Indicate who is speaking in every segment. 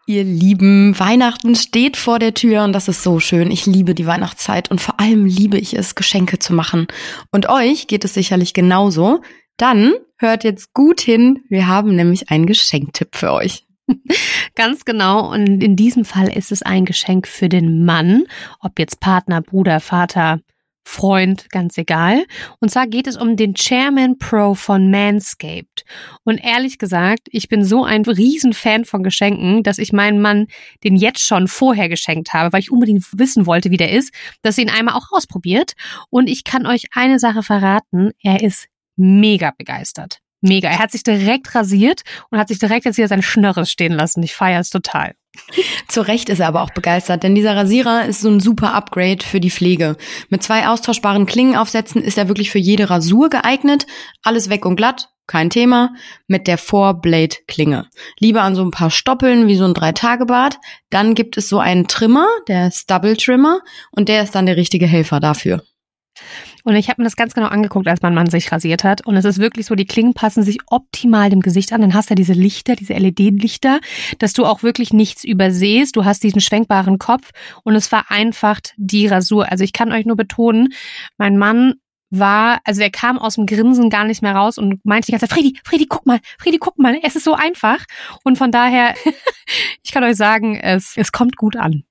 Speaker 1: Ihr Lieben, Weihnachten steht vor der Tür und das ist so schön. Ich liebe die Weihnachtszeit und vor allem liebe ich es, Geschenke zu machen. Und euch geht es sicherlich genauso. Dann hört jetzt gut hin, wir haben nämlich einen Geschenktipp für euch.
Speaker 2: Ganz genau, und in diesem Fall ist es ein Geschenk für den Mann, ob jetzt Partner, Bruder, Vater, Freund, ganz egal. Und zwar geht es um den Chairman Pro von Manscaped. Und ehrlich gesagt, ich bin so ein Riesenfan von Geschenken, dass ich meinen Mann den jetzt schon vorher geschenkt habe, weil ich unbedingt wissen wollte, wie der ist, dass er ihn einmal auch ausprobiert. Und ich kann euch eine Sache verraten, er ist mega begeistert. Mega. Er hat sich direkt rasiert und hat sich direkt jetzt hier sein Schnörres stehen lassen. Ich feiere es total.
Speaker 1: Zu Recht ist er aber auch begeistert, denn dieser Rasierer ist so ein super Upgrade für die Pflege. Mit 2 austauschbaren Klingenaufsätzen ist er wirklich für jede Rasur geeignet. Alles weg und glatt, kein Thema. Mit der 4-Blade-Klinge. Lieber an so ein paar Stoppeln wie so ein 3-Tage-Bart. Dann gibt es so einen Trimmer, der Stubble Trimmer, und der ist dann der richtige Helfer dafür.
Speaker 2: Und ich habe mir das ganz genau angeguckt, als mein Mann sich rasiert hat. Und es ist wirklich so, die Klingen passen sich optimal dem Gesicht an. Dann hast du ja diese Lichter, diese LED-Lichter, dass du auch wirklich nichts übersehst. Du hast diesen schwenkbaren Kopf und es vereinfacht die Rasur. Also ich kann euch nur betonen, mein Mann er kam aus dem Grinsen gar nicht mehr raus und meinte die ganze Zeit, Fredi, guck mal, es ist so einfach. Und von daher, ich kann euch sagen, es kommt gut an.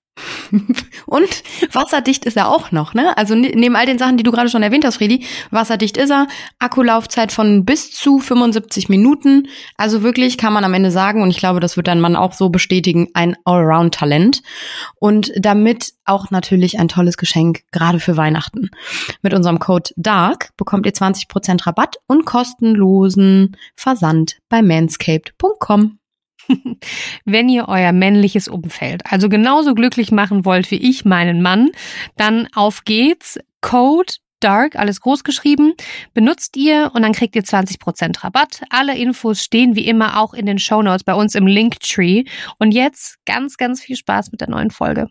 Speaker 1: Und wasserdicht ist er auch noch, ne? Also neben all den Sachen, die du gerade schon erwähnt hast, Fredi, wasserdicht ist er, Akkulaufzeit von bis zu 75 Minuten. Also wirklich kann man am Ende sagen, und ich glaube, das wird dein Mann auch so bestätigen, ein Allround-Talent. Und damit auch natürlich ein tolles Geschenk, gerade für Weihnachten. Mit unserem Code DARK bekommt ihr 20% Rabatt und kostenlosen Versand bei manscaped.com.
Speaker 2: Wenn ihr euer männliches Umfeld also genauso glücklich machen wollt wie ich meinen Mann, dann auf geht's. Code DARK, alles groß geschrieben, benutzt ihr und dann kriegt ihr 20% Rabatt. Alle Infos stehen wie immer auch in den Shownotes bei uns im Linktree. Und jetzt ganz, ganz viel Spaß mit der neuen Folge.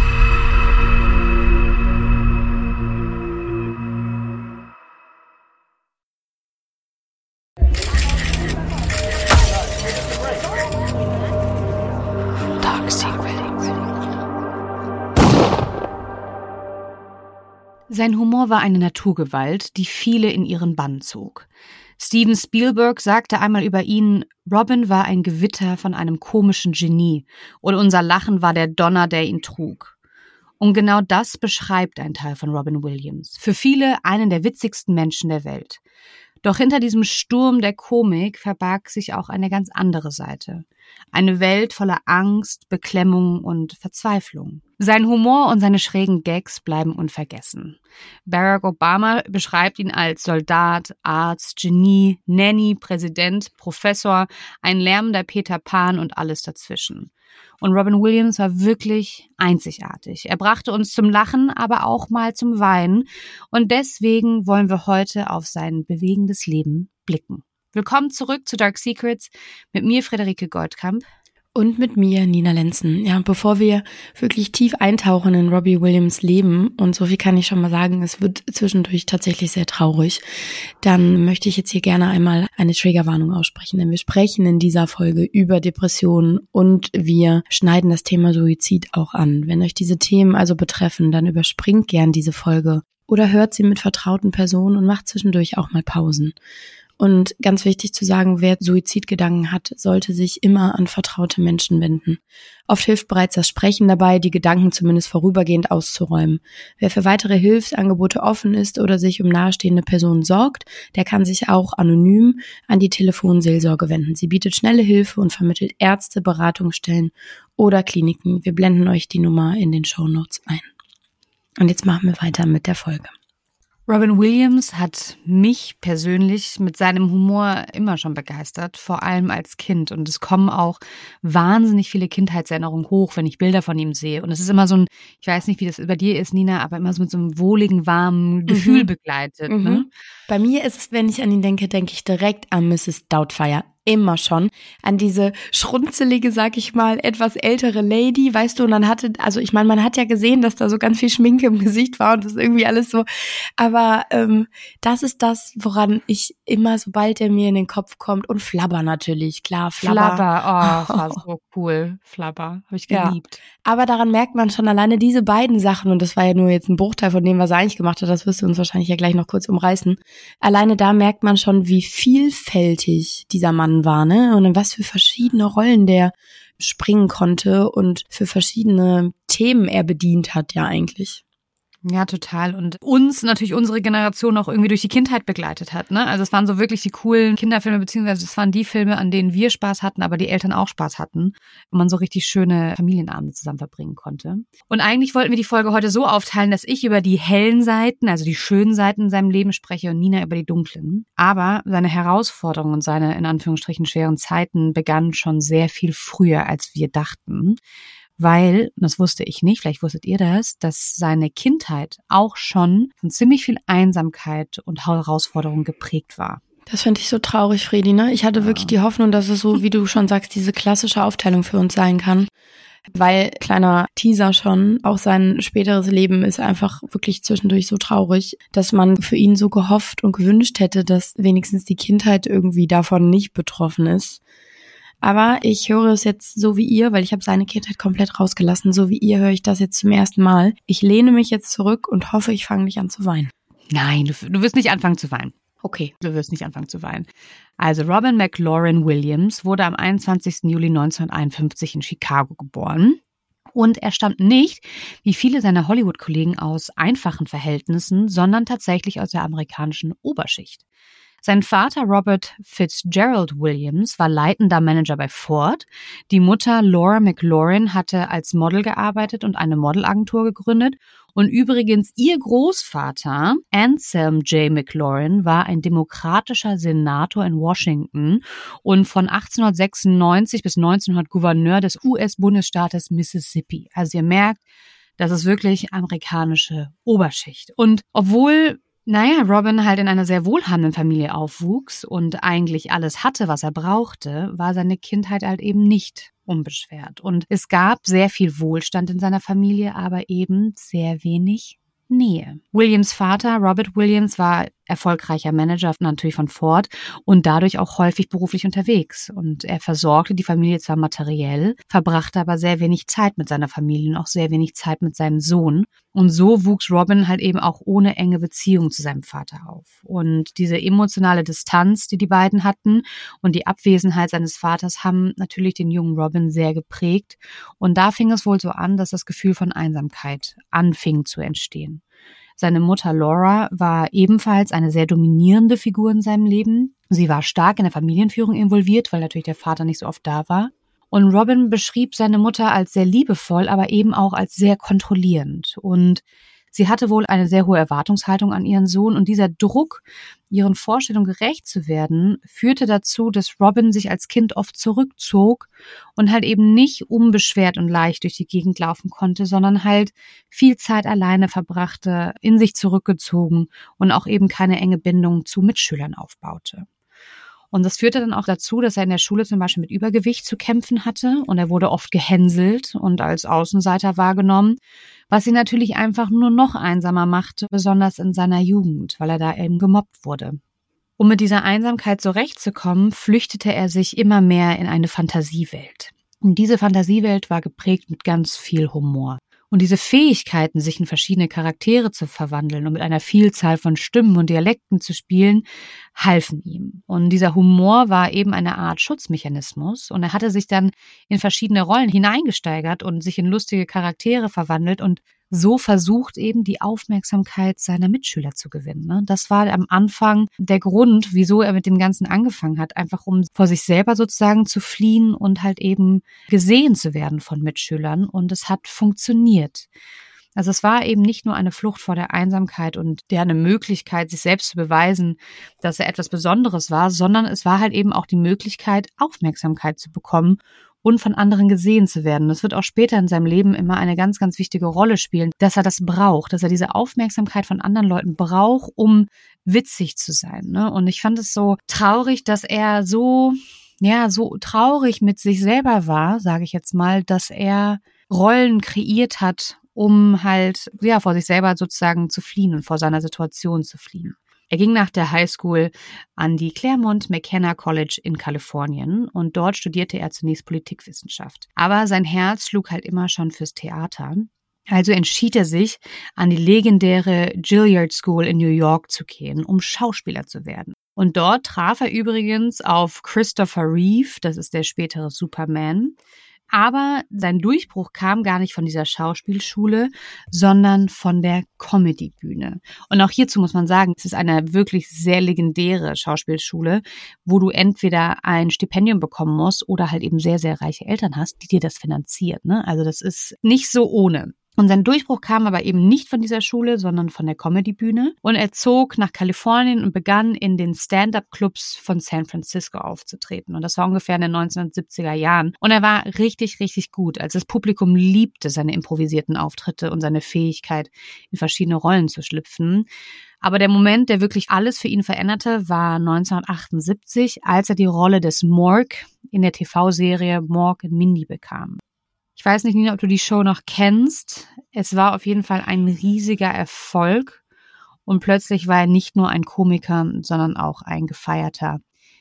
Speaker 2: Sein Humor war eine Naturgewalt, die viele in ihren Bann zog. Steven Spielberg sagte einmal über ihn, Robin war ein Gewitter von einem komischen Genie und unser Lachen war der Donner, der ihn trug. Und genau das beschreibt ein Teil von Robin Williams. Für viele einen der witzigsten Menschen der Welt. Doch hinter diesem Sturm der Komik verbarg sich auch eine ganz andere Seite. Eine Welt voller Angst, Beklemmung und Verzweiflung. Sein Humor und seine schrägen Gags bleiben unvergessen. Barack Obama beschreibt ihn als Soldat, Arzt, Genie, Nanny, Präsident, Professor, ein lärmender Peter Pan und alles dazwischen. Und Robin Williams war wirklich einzigartig. Er brachte uns zum Lachen, aber auch mal zum Weinen. Und deswegen wollen wir heute auf sein bewegendes Leben blicken. Willkommen zurück zu Dark Secrets mit mir, Friederike Goldkamp.
Speaker 1: Und mit mir, Nina Lenzen. Ja, bevor wir wirklich tief eintauchen in Robbie Williams Leben, und so viel kann ich schon mal sagen, es wird zwischendurch tatsächlich sehr traurig, dann möchte ich jetzt hier gerne einmal eine Triggerwarnung aussprechen, denn wir sprechen in dieser Folge über Depressionen und wir schneiden das Thema Suizid auch an. Wenn euch diese Themen also betreffen, dann überspringt gern diese Folge oder hört sie mit vertrauten Personen und macht zwischendurch auch mal Pausen. Und ganz wichtig zu sagen, wer Suizidgedanken hat, sollte sich immer an vertraute Menschen wenden. Oft hilft bereits das Sprechen dabei, die Gedanken zumindest vorübergehend auszuräumen. Wer für weitere Hilfsangebote offen ist oder sich um nahestehende Personen sorgt, der kann sich auch anonym an die Telefonseelsorge wenden. Sie bietet schnelle Hilfe und vermittelt Ärzte, Beratungsstellen oder Kliniken. Wir blenden euch die Nummer in den Shownotes ein. Und jetzt machen wir weiter mit der Folge.
Speaker 2: Robin Williams hat mich persönlich mit seinem Humor immer schon begeistert, vor allem als Kind. Und es kommen auch wahnsinnig viele Kindheitserinnerungen hoch, wenn ich Bilder von ihm sehe. Und es ist immer so ein, ich weiß nicht, wie das bei dir ist, Nina, aber immer so mit so einem wohligen, warmen Gefühl begleitet. Ne?
Speaker 1: Bei mir ist es, wenn ich an ihn denke, denke ich direkt an Mrs. Doubtfire. immer schon an diese schrunzelige, sag ich mal, etwas ältere Lady, weißt du, und dann man hat ja gesehen, dass da so ganz viel Schminke im Gesicht war und das irgendwie alles so, aber das ist das, woran ich immer, sobald er mir in den Kopf kommt, und Flubber natürlich, klar,
Speaker 2: Flubber, war so cool, Flubber, habe ich geliebt.
Speaker 1: Ja. Aber daran merkt man schon alleine diese beiden Sachen, und das war ja nur jetzt ein Bruchteil von dem, was er eigentlich gemacht hat, das wirst du uns wahrscheinlich ja gleich noch kurz umreißen, alleine da merkt man schon, wie vielfältig dieser Mann war, ne? Und in was für verschiedene Rollen der springen konnte und für verschiedene Themen er bedient hat, ja eigentlich.
Speaker 2: Ja, total. Und uns natürlich unsere Generation auch irgendwie durch die Kindheit begleitet hat, ne? Also es waren so wirklich die coolen Kinderfilme, beziehungsweise es waren die Filme, an denen wir Spaß hatten, aber die Eltern auch Spaß hatten, wo man so richtig schöne Familienabende zusammen verbringen konnte. Und eigentlich wollten wir die Folge heute so aufteilen, dass ich über die hellen Seiten, also die schönen Seiten in seinem Leben spreche und Nina über die dunklen. Aber seine Herausforderungen und seine in Anführungsstrichen schweren Zeiten begannen schon sehr viel früher, als wir dachten. Weil, das wusste ich nicht, vielleicht wusstet ihr das, dass seine Kindheit auch schon von ziemlich viel Einsamkeit und Herausforderungen geprägt war.
Speaker 1: Das finde ich so traurig, Fredi, ne? Ich hatte wirklich die Hoffnung, dass es so, wie du schon sagst, diese klassische Aufteilung für uns sein kann. Weil, kleiner Teaser schon, auch sein späteres Leben ist einfach wirklich zwischendurch so traurig, dass man für ihn so gehofft und gewünscht hätte, dass wenigstens die Kindheit irgendwie davon nicht betroffen ist. Aber ich höre es jetzt so wie ihr, weil ich habe seine Kindheit komplett rausgelassen. So wie ihr höre ich das jetzt zum ersten Mal. Ich lehne mich jetzt zurück und hoffe, ich fange nicht an zu weinen.
Speaker 2: Nein, du wirst nicht anfangen zu weinen.
Speaker 1: Okay.
Speaker 2: Du wirst nicht anfangen zu weinen. Also Robin McLaurin Williams wurde am 21. Juli 1951 in Chicago geboren. Und er stammt nicht, wie viele seiner Hollywood-Kollegen, aus einfachen Verhältnissen, sondern tatsächlich aus der amerikanischen Oberschicht. Sein Vater Robert Fitzgerald Williams war leitender Manager bei Ford. Die Mutter Laura McLaurin hatte als Model gearbeitet und eine Modelagentur gegründet. Und übrigens ihr Großvater Anselm J. McLaurin war ein demokratischer Senator in Washington und von 1896 bis 1900 Gouverneur des US-Bundesstaates Mississippi. Also ihr merkt, das ist wirklich amerikanische Oberschicht. Und obwohl Robin halt in einer sehr wohlhabenden Familie aufwuchs und eigentlich alles hatte, was er brauchte, war seine Kindheit halt eben nicht unbeschwert. Und es gab sehr viel Wohlstand in seiner Familie, aber eben sehr wenig Nähe. Williams Vater, Robert Williams, war erfolgreicher Manager natürlich von Ford und dadurch auch häufig beruflich unterwegs. Und er versorgte die Familie zwar materiell, verbrachte aber sehr wenig Zeit mit seiner Familie und auch sehr wenig Zeit mit seinem Sohn. Und so wuchs Robin halt eben auch ohne enge Beziehung zu seinem Vater auf. Und diese emotionale Distanz, die beiden hatten und die Abwesenheit seines Vaters haben natürlich den jungen Robin sehr geprägt. Und da fing es wohl so an, dass das Gefühl von Einsamkeit anfing zu entstehen. Seine Mutter Laura war ebenfalls eine sehr dominierende Figur in seinem Leben. Sie war stark in der Familienführung involviert, weil natürlich der Vater nicht so oft da war. Und Robin beschrieb seine Mutter als sehr liebevoll, aber eben auch als sehr kontrollierend. Und sie hatte wohl eine sehr hohe Erwartungshaltung an ihren Sohn. Und dieser Druck, ihren Vorstellungen gerecht zu werden, führte dazu, dass Robin sich als Kind oft zurückzog und halt eben nicht unbeschwert und leicht durch die Gegend laufen konnte, sondern halt viel Zeit alleine verbrachte, in sich zurückgezogen und auch eben keine enge Bindung zu Mitschülern aufbaute. Und das führte dann auch dazu, dass er in der Schule zum Beispiel mit Übergewicht zu kämpfen hatte und er wurde oft gehänselt und als Außenseiter wahrgenommen, was ihn natürlich einfach nur noch einsamer machte, besonders in seiner Jugend, weil er da eben gemobbt wurde. Um mit dieser Einsamkeit zurechtzukommen, flüchtete er sich immer mehr in eine Fantasiewelt. Und diese Fantasiewelt war geprägt mit ganz viel Humor. Und diese Fähigkeiten, sich in verschiedene Charaktere zu verwandeln und mit einer Vielzahl von Stimmen und Dialekten zu spielen, halfen ihm. Und dieser Humor war eben eine Art Schutzmechanismus. Und er hatte sich dann in verschiedene Rollen hineingesteigert und sich in lustige Charaktere verwandelt und so versucht eben die Aufmerksamkeit seiner Mitschüler zu gewinnen. Das war am Anfang der Grund, wieso er mit dem Ganzen angefangen hat, einfach um vor sich selber sozusagen zu fliehen und halt eben gesehen zu werden von Mitschülern. Und es hat funktioniert. Also es war eben nicht nur eine Flucht vor der Einsamkeit und eine Möglichkeit, sich selbst zu beweisen, dass er etwas Besonderes war, sondern es war halt eben auch die Möglichkeit, Aufmerksamkeit zu bekommen und von anderen gesehen zu werden. Das wird auch später in seinem Leben immer eine ganz, ganz wichtige Rolle spielen, dass er das braucht, dass er diese Aufmerksamkeit von anderen Leuten braucht, um witzig zu sein. Und ich fand es so traurig, dass er so so traurig mit sich selber war, sage ich jetzt mal, dass er Rollen kreiert hat, um halt vor sich selber sozusagen zu fliehen und vor seiner Situation zu fliehen. Er ging nach der Highschool an die Claremont McKenna College in Kalifornien und dort studierte er zunächst Politikwissenschaft. Aber sein Herz schlug halt immer schon fürs Theater. Also entschied er sich, an die legendäre Juilliard School in New York zu gehen, um Schauspieler zu werden. Und dort traf er übrigens auf Christopher Reeve, das ist der spätere Superman. Aber sein Durchbruch kam gar nicht von dieser Schauspielschule, sondern von der Comedybühne. Und auch hierzu muss man sagen, es ist eine wirklich sehr legendäre Schauspielschule, wo du entweder ein Stipendium bekommen musst oder halt eben sehr, sehr reiche Eltern hast, die dir das finanziert, ne? Also das ist nicht so ohne. Und sein Durchbruch kam aber eben nicht von dieser Schule, sondern von der Comedybühne. Und er zog nach Kalifornien und begann in den Stand-up-Clubs von San Francisco aufzutreten. Und das war ungefähr in den 1970er Jahren. Und er war richtig, richtig gut. Also das Publikum liebte seine improvisierten Auftritte und seine Fähigkeit, in verschiedene Rollen zu schlüpfen. Aber der Moment, der wirklich alles für ihn veränderte, war 1978, als er die Rolle des Mork in der TV-Serie Mork und Mindy bekam. Ich weiß nicht, Nina, ob du die Show noch kennst. Es war auf jeden Fall ein riesiger Erfolg und plötzlich war er nicht nur ein Komiker, sondern auch ein gefeierter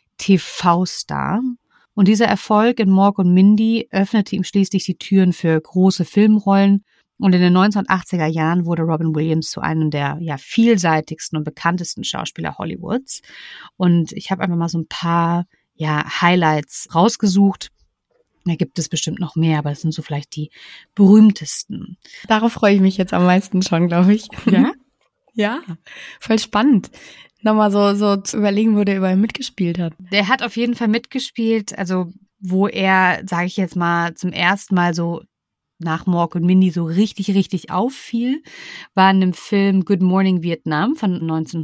Speaker 2: TV-Star. Und dieser Erfolg in Mork und Mindy öffnete ihm schließlich die Türen für große Filmrollen und in den 1980er Jahren wurde Robin Williams zu einem der vielseitigsten und bekanntesten Schauspieler Hollywoods. Und ich habe einfach mal so ein paar Highlights rausgesucht. Da gibt es bestimmt noch mehr, aber das sind so vielleicht die berühmtesten.
Speaker 1: Darauf freue ich mich jetzt am meisten schon, glaube ich.
Speaker 2: Ja?
Speaker 1: Ja, voll spannend. Nochmal so zu überlegen, wo der überall mitgespielt hat.
Speaker 2: Der hat auf jeden Fall mitgespielt, also wo er, sage ich jetzt mal, zum ersten Mal so nach Mork und Mindy so richtig, richtig auffiel, war in dem Film Good Morning Vietnam von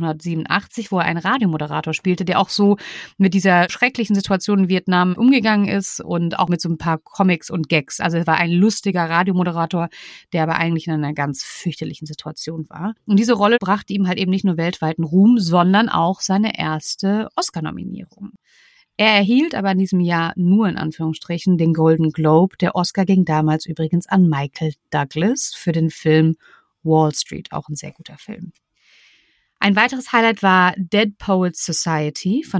Speaker 2: 1987, wo er einen Radiomoderator spielte, der auch so mit dieser schrecklichen Situation in Vietnam umgegangen ist und auch mit so ein paar Comics und Gags. Also er war ein lustiger Radiomoderator, der aber eigentlich in einer ganz fürchterlichen Situation war. Und diese Rolle brachte ihm halt eben nicht nur weltweiten Ruhm, sondern auch seine erste Oscar-Nominierung. Er erhielt aber in diesem Jahr nur in Anführungsstrichen den Golden Globe. Der Oscar ging damals übrigens an Michael Douglas für den Film Wall Street, auch ein sehr guter Film. Ein weiteres Highlight war Dead Poets Society von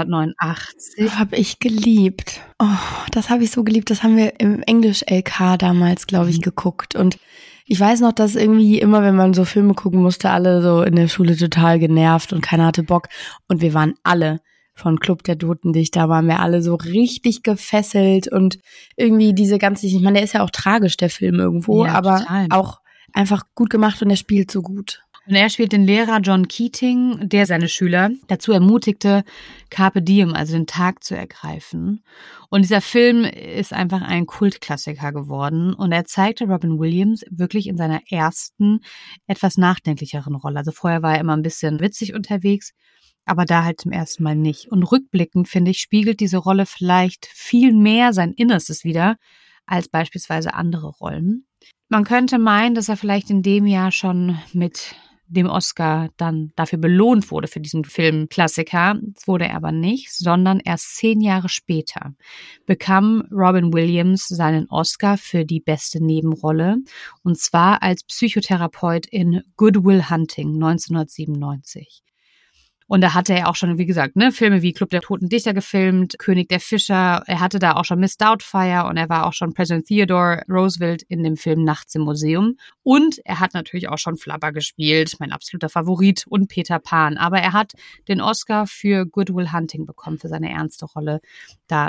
Speaker 2: 1989.
Speaker 1: Habe ich geliebt. Oh, das habe ich so geliebt. Das haben wir im Englisch-LK damals, glaube ich, geguckt. Und ich weiß noch, dass irgendwie immer, wenn man so Filme gucken musste, alle so in der Schule total genervt und keiner hatte Bock. Und wir waren alle von Club der Totendichter, waren wir alle so richtig gefesselt und irgendwie diese ganze, ich meine, der ist ja auch tragisch, der Film irgendwo, aber total. Auch einfach gut gemacht und er spielt so gut.
Speaker 2: Und er spielt den Lehrer John Keating, der seine Schüler dazu ermutigte, Carpe Diem, also den Tag zu ergreifen. Und dieser Film ist einfach ein Kultklassiker geworden und er zeigte Robin Williams wirklich in seiner ersten, etwas nachdenklicheren Rolle. Also vorher war er immer ein bisschen witzig unterwegs, aber da halt zum ersten Mal nicht. Und rückblickend, finde ich, spiegelt diese Rolle vielleicht viel mehr sein Innerstes wider als beispielsweise andere Rollen. Man könnte meinen, dass er vielleicht in dem Jahr schon mit dem Oscar dann dafür belohnt wurde für diesen Filmklassiker. Das wurde er aber nicht, sondern erst 10 Jahre später bekam Robin Williams seinen Oscar für die beste Nebenrolle und zwar als Psychotherapeut in Good Will Hunting 1997. Und da hatte er auch schon, wie gesagt, Filme wie Club der Toten Dichter gefilmt, König der Fischer. Er hatte da auch schon Miss Doubtfire und er war auch schon President Theodore Roosevelt in dem Film Nachts im Museum. Und er hat natürlich auch schon Flubber gespielt, mein absoluter Favorit, und Peter Pan. Aber er hat den Oscar für Good Will Hunting bekommen, für seine ernste Rolle da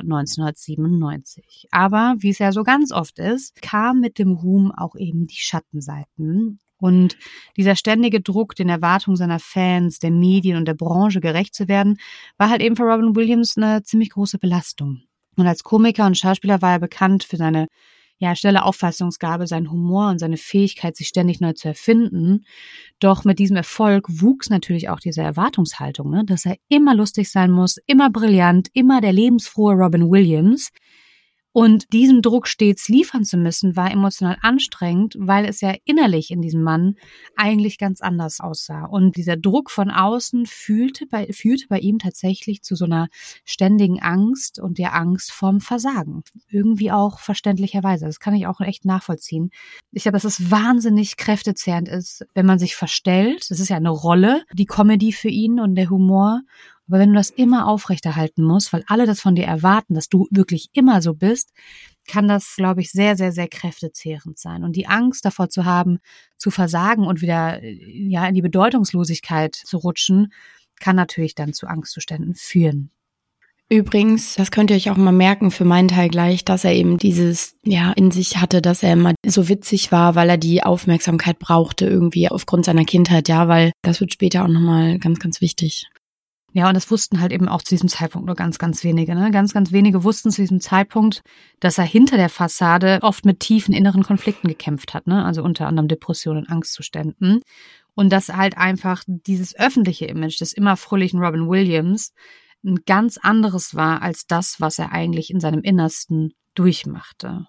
Speaker 2: 1997. Aber, wie es ja so ganz oft ist, kam mit dem Ruhm auch eben die Schattenseiten. Und dieser ständige Druck, den Erwartungen seiner Fans, der Medien und der Branche gerecht zu werden, war halt eben für Robin Williams eine ziemlich große Belastung. Und als Komiker und Schauspieler war er bekannt für seine schnelle Auffassungsgabe, seinen Humor und seine Fähigkeit, sich ständig neu zu erfinden. Doch mit diesem Erfolg wuchs natürlich auch diese Erwartungshaltung, dass er immer lustig sein muss, immer brillant, immer der lebensfrohe Robin Williams. Und diesen Druck stets liefern zu müssen, war emotional anstrengend, weil es ja innerlich in diesem Mann eigentlich ganz anders aussah. Und dieser Druck von außen führte bei ihm tatsächlich zu so einer ständigen Angst und der Angst vorm Versagen. Irgendwie auch verständlicherweise. Das kann ich auch echt nachvollziehen. Ich glaube, dass es wahnsinnig kräftezehrend ist, wenn man sich verstellt. Das ist ja eine Rolle, die Comedy für ihn und der Humor. Aber wenn du das immer aufrechterhalten musst, weil alle das von dir erwarten, dass du wirklich immer so bist, kann das, glaube ich, sehr, sehr, sehr kräftezehrend sein. Und die Angst davor zu haben, zu versagen und wieder in die Bedeutungslosigkeit zu rutschen, kann natürlich dann zu Angstzuständen führen.
Speaker 1: Übrigens, das könnt ihr euch auch mal merken, für meinen Teil gleich, dass er eben dieses, in sich hatte, dass er immer so witzig war, weil er die Aufmerksamkeit brauchte irgendwie aufgrund seiner Kindheit, weil das wird später auch nochmal ganz, ganz wichtig.
Speaker 2: Ja, und das wussten halt eben auch zu diesem Zeitpunkt nur ganz, ganz wenige. Ne? Ganz, ganz wenige wussten zu diesem Zeitpunkt, dass er hinter der Fassade oft mit tiefen inneren Konflikten gekämpft hat. Ne? Also unter anderem Depressionen und Angstzuständen. Und dass halt einfach dieses öffentliche Image des immer fröhlichen Robin Williams ein ganz anderes war als das, was er eigentlich in seinem Innersten durchmachte.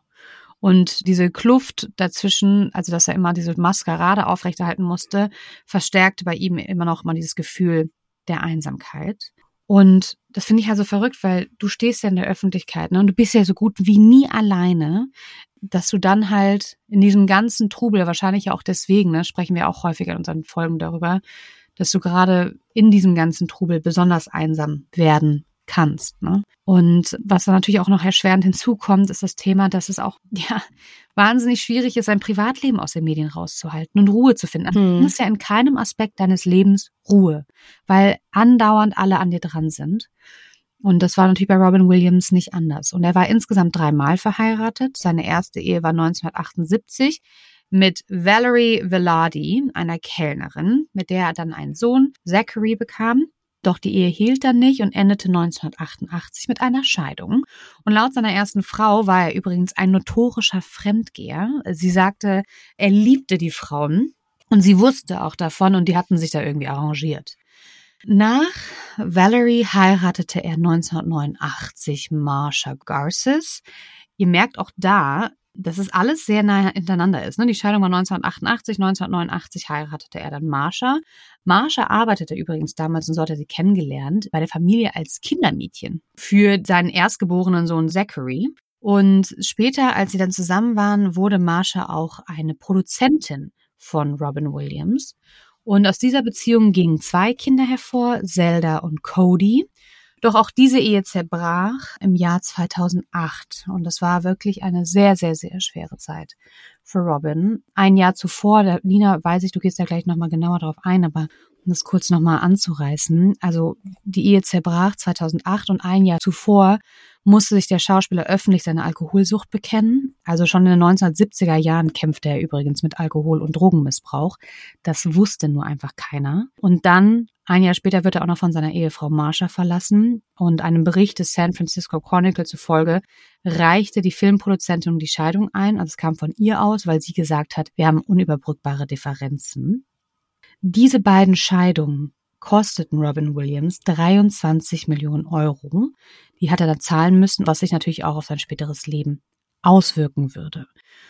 Speaker 2: Und diese Kluft dazwischen, also dass er immer diese Maskerade aufrechterhalten musste, verstärkte bei ihm immer noch mal dieses Gefühl der Einsamkeit. Und das finde ich also verrückt, weil du stehst ja in der Öffentlichkeit, ne, und du bist ja so gut wie nie alleine, dass du dann halt in diesem ganzen Trubel, wahrscheinlich auch deswegen, ne, sprechen wir auch häufiger in unseren Folgen darüber, dass du gerade in diesem ganzen Trubel besonders einsam werden kannst. Ne? Und was dann natürlich auch noch erschwerend hinzukommt, ist das Thema, dass es auch wahnsinnig schwierig ist, sein Privatleben aus den Medien rauszuhalten und Ruhe zu finden. Du hast ja in keinem Aspekt deines Lebens Ruhe, weil andauernd alle an dir dran sind. Und das war natürlich bei Robin Williams nicht anders. Und er war insgesamt 3-mal verheiratet. Seine erste Ehe war 1978 mit Valerie Velarde, einer Kellnerin, mit der er dann einen Sohn, Zachary, bekam. Doch die Ehe hielt dann nicht und endete 1988 mit einer Scheidung. Und laut seiner ersten Frau war er übrigens ein notorischer Fremdgeher. Sie sagte, er liebte die Frauen und sie wusste auch davon und die hatten sich da irgendwie arrangiert. Nach Valerie heiratete er 1989 Marsha Garces. Ihr merkt auch da, dass es alles sehr nah hintereinander ist. Die Scheidung war 1988, 1989 heiratete er dann Marsha. Marsha arbeitete übrigens damals, und so hat er sie kennengelernt, bei der Familie als Kindermädchen für seinen erstgeborenen Sohn Zachary. Und später, als sie dann zusammen waren, wurde Marsha auch eine Produzentin von Robin Williams. Und aus dieser Beziehung gingen 2 Kinder hervor, Zelda und Cody. Doch auch diese Ehe zerbrach im Jahr 2008 und das war wirklich eine sehr, sehr, sehr schwere Zeit für Robin. Ein Jahr zuvor, Lina, weiß ich, du gehst da gleich nochmal genauer drauf ein, aber um das kurz nochmal anzureißen, also die Ehe zerbrach 2008 und ein Jahr zuvor musste sich der Schauspieler öffentlich seine Alkoholsucht bekennen. Also schon in den 1970er Jahren kämpfte er übrigens mit Alkohol- und Drogenmissbrauch. Das wusste nur einfach keiner. Und dann, ein Jahr später, wird er auch noch von seiner Ehefrau Marsha verlassen. Und einem Bericht des San Francisco Chronicle zufolge reichte die Filmproduzentin die Scheidung ein. Also es kam von ihr aus, weil sie gesagt hat, wir haben unüberbrückbare Differenzen. Diese beiden Scheidungen kosteten Robin Williams 23 Millionen Euro. Die hat er dann zahlen müssen, was sich natürlich auch auf sein späteres Leben auswirken würde.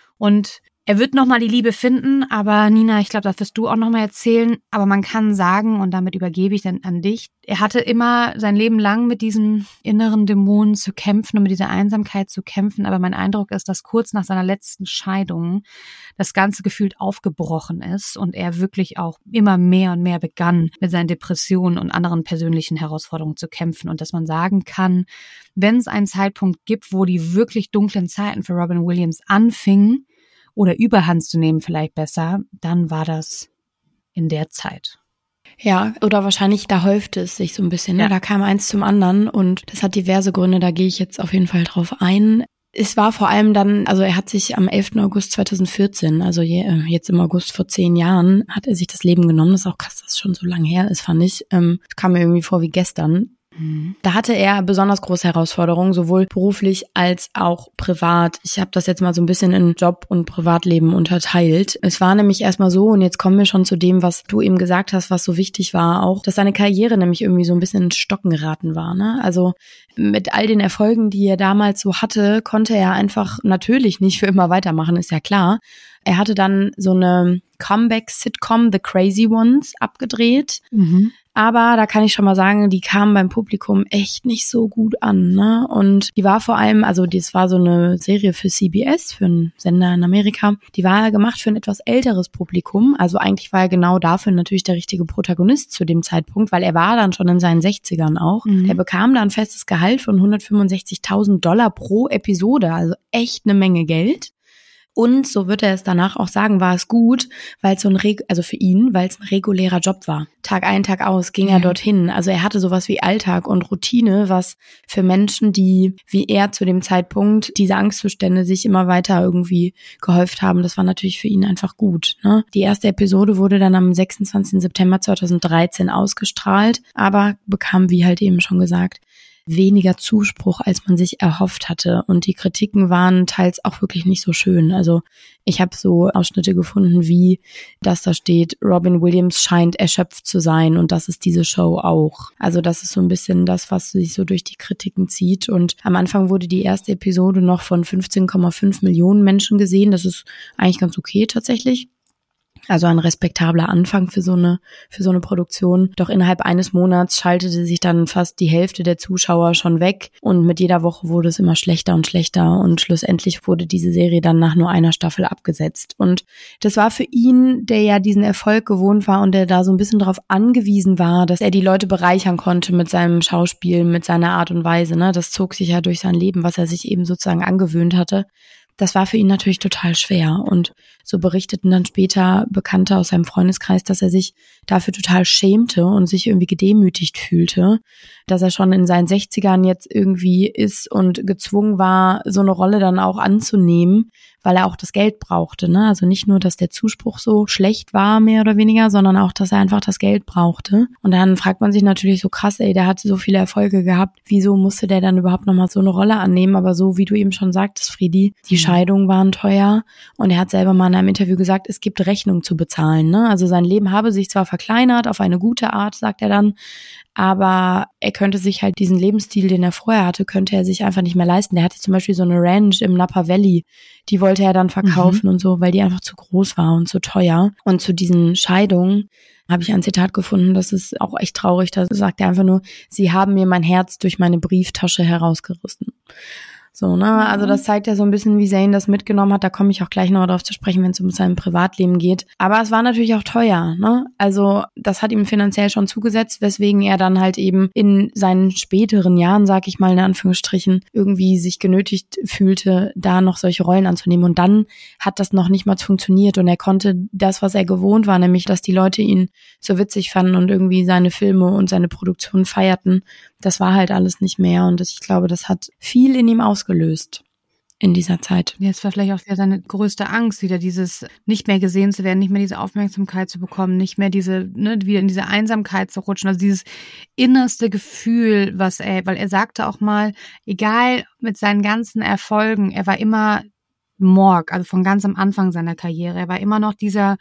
Speaker 2: Und er wird nochmal die Liebe finden, aber Nina, ich glaube, das wirst du auch nochmal erzählen. Aber man kann sagen, und damit übergebe ich dann an dich, er hatte immer sein Leben lang mit diesen inneren Dämonen zu kämpfen und mit dieser Einsamkeit zu kämpfen. Aber mein Eindruck ist, dass kurz nach seiner letzten Scheidung das Ganze gefühlt aufgebrochen ist und er wirklich auch immer mehr und mehr begann, mit seinen Depressionen und anderen persönlichen Herausforderungen zu kämpfen. Und dass man sagen kann, wenn es einen Zeitpunkt gibt, wo die wirklich dunklen Zeiten für Robin Williams anfingen, oder Überhand zu nehmen vielleicht besser, dann war das in der Zeit.
Speaker 1: Ja, oder wahrscheinlich, da häufte es sich so ein bisschen, ne? Da kam eins zum anderen und das hat diverse Gründe, da gehe ich jetzt auf jeden Fall drauf ein. Es war vor allem dann, also er hat sich am 11. August 2014, also jetzt im August vor 10 Jahren, hat er sich das Leben genommen. Das ist auch krass, dass es schon so lange her ist, fand ich. Kam mir irgendwie vor wie gestern. Da hatte er besonders große Herausforderungen, sowohl beruflich als auch privat. Ich habe das jetzt mal so ein bisschen in Job und Privatleben unterteilt. Es war nämlich erstmal so, und jetzt kommen wir schon zu dem, was du eben gesagt hast, was so wichtig war, auch, dass seine Karriere nämlich irgendwie so ein bisschen ins Stocken geraten war, ne? Also mit all den Erfolgen, die er damals so hatte, konnte er einfach natürlich nicht für immer weitermachen, ist ja klar. Er hatte dann so eine Comeback-Sitcom, The Crazy Ones, abgedreht. Aber da kann ich schon mal sagen, die kamen beim Publikum echt nicht so gut an, ne? Und die war vor allem, also das war so eine Serie für CBS, für einen Sender in Amerika. Die war gemacht für ein etwas älteres Publikum. Also eigentlich war er genau dafür natürlich der richtige Protagonist zu dem Zeitpunkt, weil er war dann schon in seinen 60ern auch. Er bekam da ein festes Gehalt von $165.000 pro Episode, also echt eine Menge Geld. Und, so wird er es danach auch sagen, war es gut, weil es also für ihn, weil es ein regulärer Job war. Tag ein, Tag aus ging er dorthin. Also er hatte sowas wie Alltag und Routine, was für Menschen, die, wie er zu dem Zeitpunkt, diese Angstzustände sich immer weiter irgendwie gehäuft haben, das war natürlich für ihn einfach gut, ne? Die erste Episode wurde dann am 26. September 2013 ausgestrahlt, aber bekam, wie halt eben schon gesagt, weniger Zuspruch, als man sich erhofft hatte. Und die Kritiken waren teils auch wirklich nicht so schön. Also ich habe so Ausschnitte gefunden, wie dass da steht, Robin Williams scheint erschöpft zu sein, und das ist diese Show auch. Also das ist so ein bisschen das, was sich so durch die Kritiken zieht. Und am Anfang wurde die erste Episode noch von 15,5 Millionen Menschen gesehen. Das ist eigentlich ganz okay tatsächlich. Also ein respektabler Anfang für so eine Produktion. Doch innerhalb eines Monats schaltete sich dann fast die Hälfte der Zuschauer schon weg, und mit jeder Woche wurde es immer schlechter und schlechter, und schlussendlich wurde diese Serie dann nach nur einer Staffel abgesetzt. Und das war für ihn, der ja diesen Erfolg gewohnt war und der da so ein bisschen darauf angewiesen war, dass er die Leute bereichern konnte mit seinem Schauspiel, mit seiner Art und Weise, ne? Das zog sich ja durch sein Leben, was er sich eben sozusagen angewöhnt hatte. Das war für ihn natürlich total schwer, und so berichteten dann später Bekannte aus seinem Freundeskreis, dass er sich dafür total schämte und sich irgendwie gedemütigt fühlte, dass er schon in seinen 60ern jetzt irgendwie ist und gezwungen war, so eine Rolle dann auch anzunehmen, weil er auch das Geld brauchte, ne? Also nicht nur, dass der Zuspruch so schlecht war, mehr oder weniger, sondern auch, dass er einfach das Geld brauchte. Und dann fragt man sich natürlich so krass, der hat so viele Erfolge gehabt, wieso musste der dann überhaupt nochmal so eine Rolle annehmen? Aber so, wie du eben schon sagtest, Friedi, die Scheidungen waren teuer, und er hat selber mal in einem Interview gesagt, es gibt Rechnung zu bezahlen, ne? Also sein Leben habe sich zwar verkleinert, auf eine gute Art, sagt er dann, aber er könnte sich halt diesen Lebensstil, den er vorher hatte, könnte er sich einfach nicht mehr leisten. Der hatte zum Beispiel so eine Ranch im Napa Valley, die wollte er dann verkaufen und so, weil die einfach zu groß war und zu teuer. Und zu diesen Scheidungen habe ich ein Zitat gefunden, das ist auch echt traurig, da sagt er einfach nur, sie haben mir mein Herz durch meine Brieftasche herausgerissen. So, ne? Also das zeigt ja so ein bisschen, wie Zayn das mitgenommen hat. Da komme ich auch gleich noch drauf zu sprechen, wenn es um sein Privatleben geht. Aber es war natürlich auch teuer, ne? Also das hat ihm finanziell schon zugesetzt, weswegen er dann halt eben in seinen späteren Jahren, sag ich mal in Anführungsstrichen, irgendwie sich genötigt fühlte, da noch solche Rollen anzunehmen. Und dann hat das noch nicht mal funktioniert, und er konnte das, was er gewohnt war, nämlich, dass die Leute ihn so witzig fanden und irgendwie seine Filme und seine Produktion feierten, das war halt alles nicht mehr, und ich glaube, das hat viel in ihm ausgelöst in dieser Zeit.
Speaker 2: Jetzt war vielleicht auch wieder seine größte Angst, wieder dieses nicht mehr gesehen zu werden, nicht mehr diese Aufmerksamkeit zu bekommen, nicht mehr diese, ne, wieder in diese Einsamkeit zu rutschen, also dieses innerste Gefühl, weil er sagte auch mal, egal mit seinen ganzen Erfolgen, er war immer Morg, also von ganz am Anfang seiner Karriere, er war immer noch dieser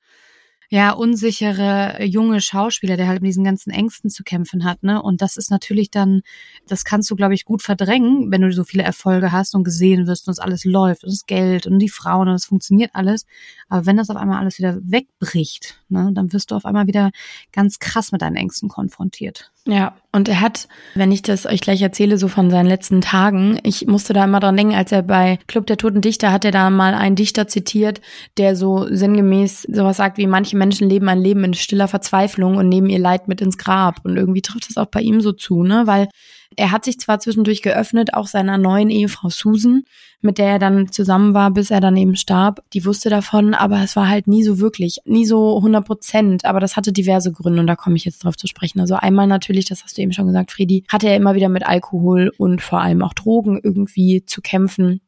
Speaker 2: unsichere junge Schauspieler, der halt mit diesen ganzen Ängsten zu kämpfen hat, ne? Und das ist natürlich dann, das kannst du, glaube ich, gut verdrängen, wenn du so viele Erfolge hast und gesehen wirst und es alles läuft und das Geld und die Frauen und es funktioniert alles. Aber wenn das auf einmal alles wieder wegbricht, ne, dann wirst du auf einmal wieder ganz krass mit deinen Ängsten konfrontiert.
Speaker 1: Ja, und er hat, wenn ich das euch gleich erzähle, so von seinen letzten Tagen, ich musste da immer dran denken, als er bei Club der Toten Dichter hat er da mal einen Dichter zitiert, der so sinngemäß sowas sagt wie, manche Menschen leben ein Leben in stiller Verzweiflung und nehmen ihr Leid mit ins Grab. Und irgendwie trifft es auch bei ihm so zu, ne, weil er hat sich zwar zwischendurch geöffnet, auch seiner neuen Ehefrau Susan, mit der er dann zusammen war, bis er dann eben starb. Die wusste davon, aber es war halt nie so wirklich, nie so 100%. Aber das hatte diverse Gründe, und da komme ich jetzt drauf zu sprechen. Also einmal natürlich, das hast du eben schon gesagt, Friedi, hatte er immer wieder mit Alkohol und vor allem auch Drogen irgendwie zu kämpfen.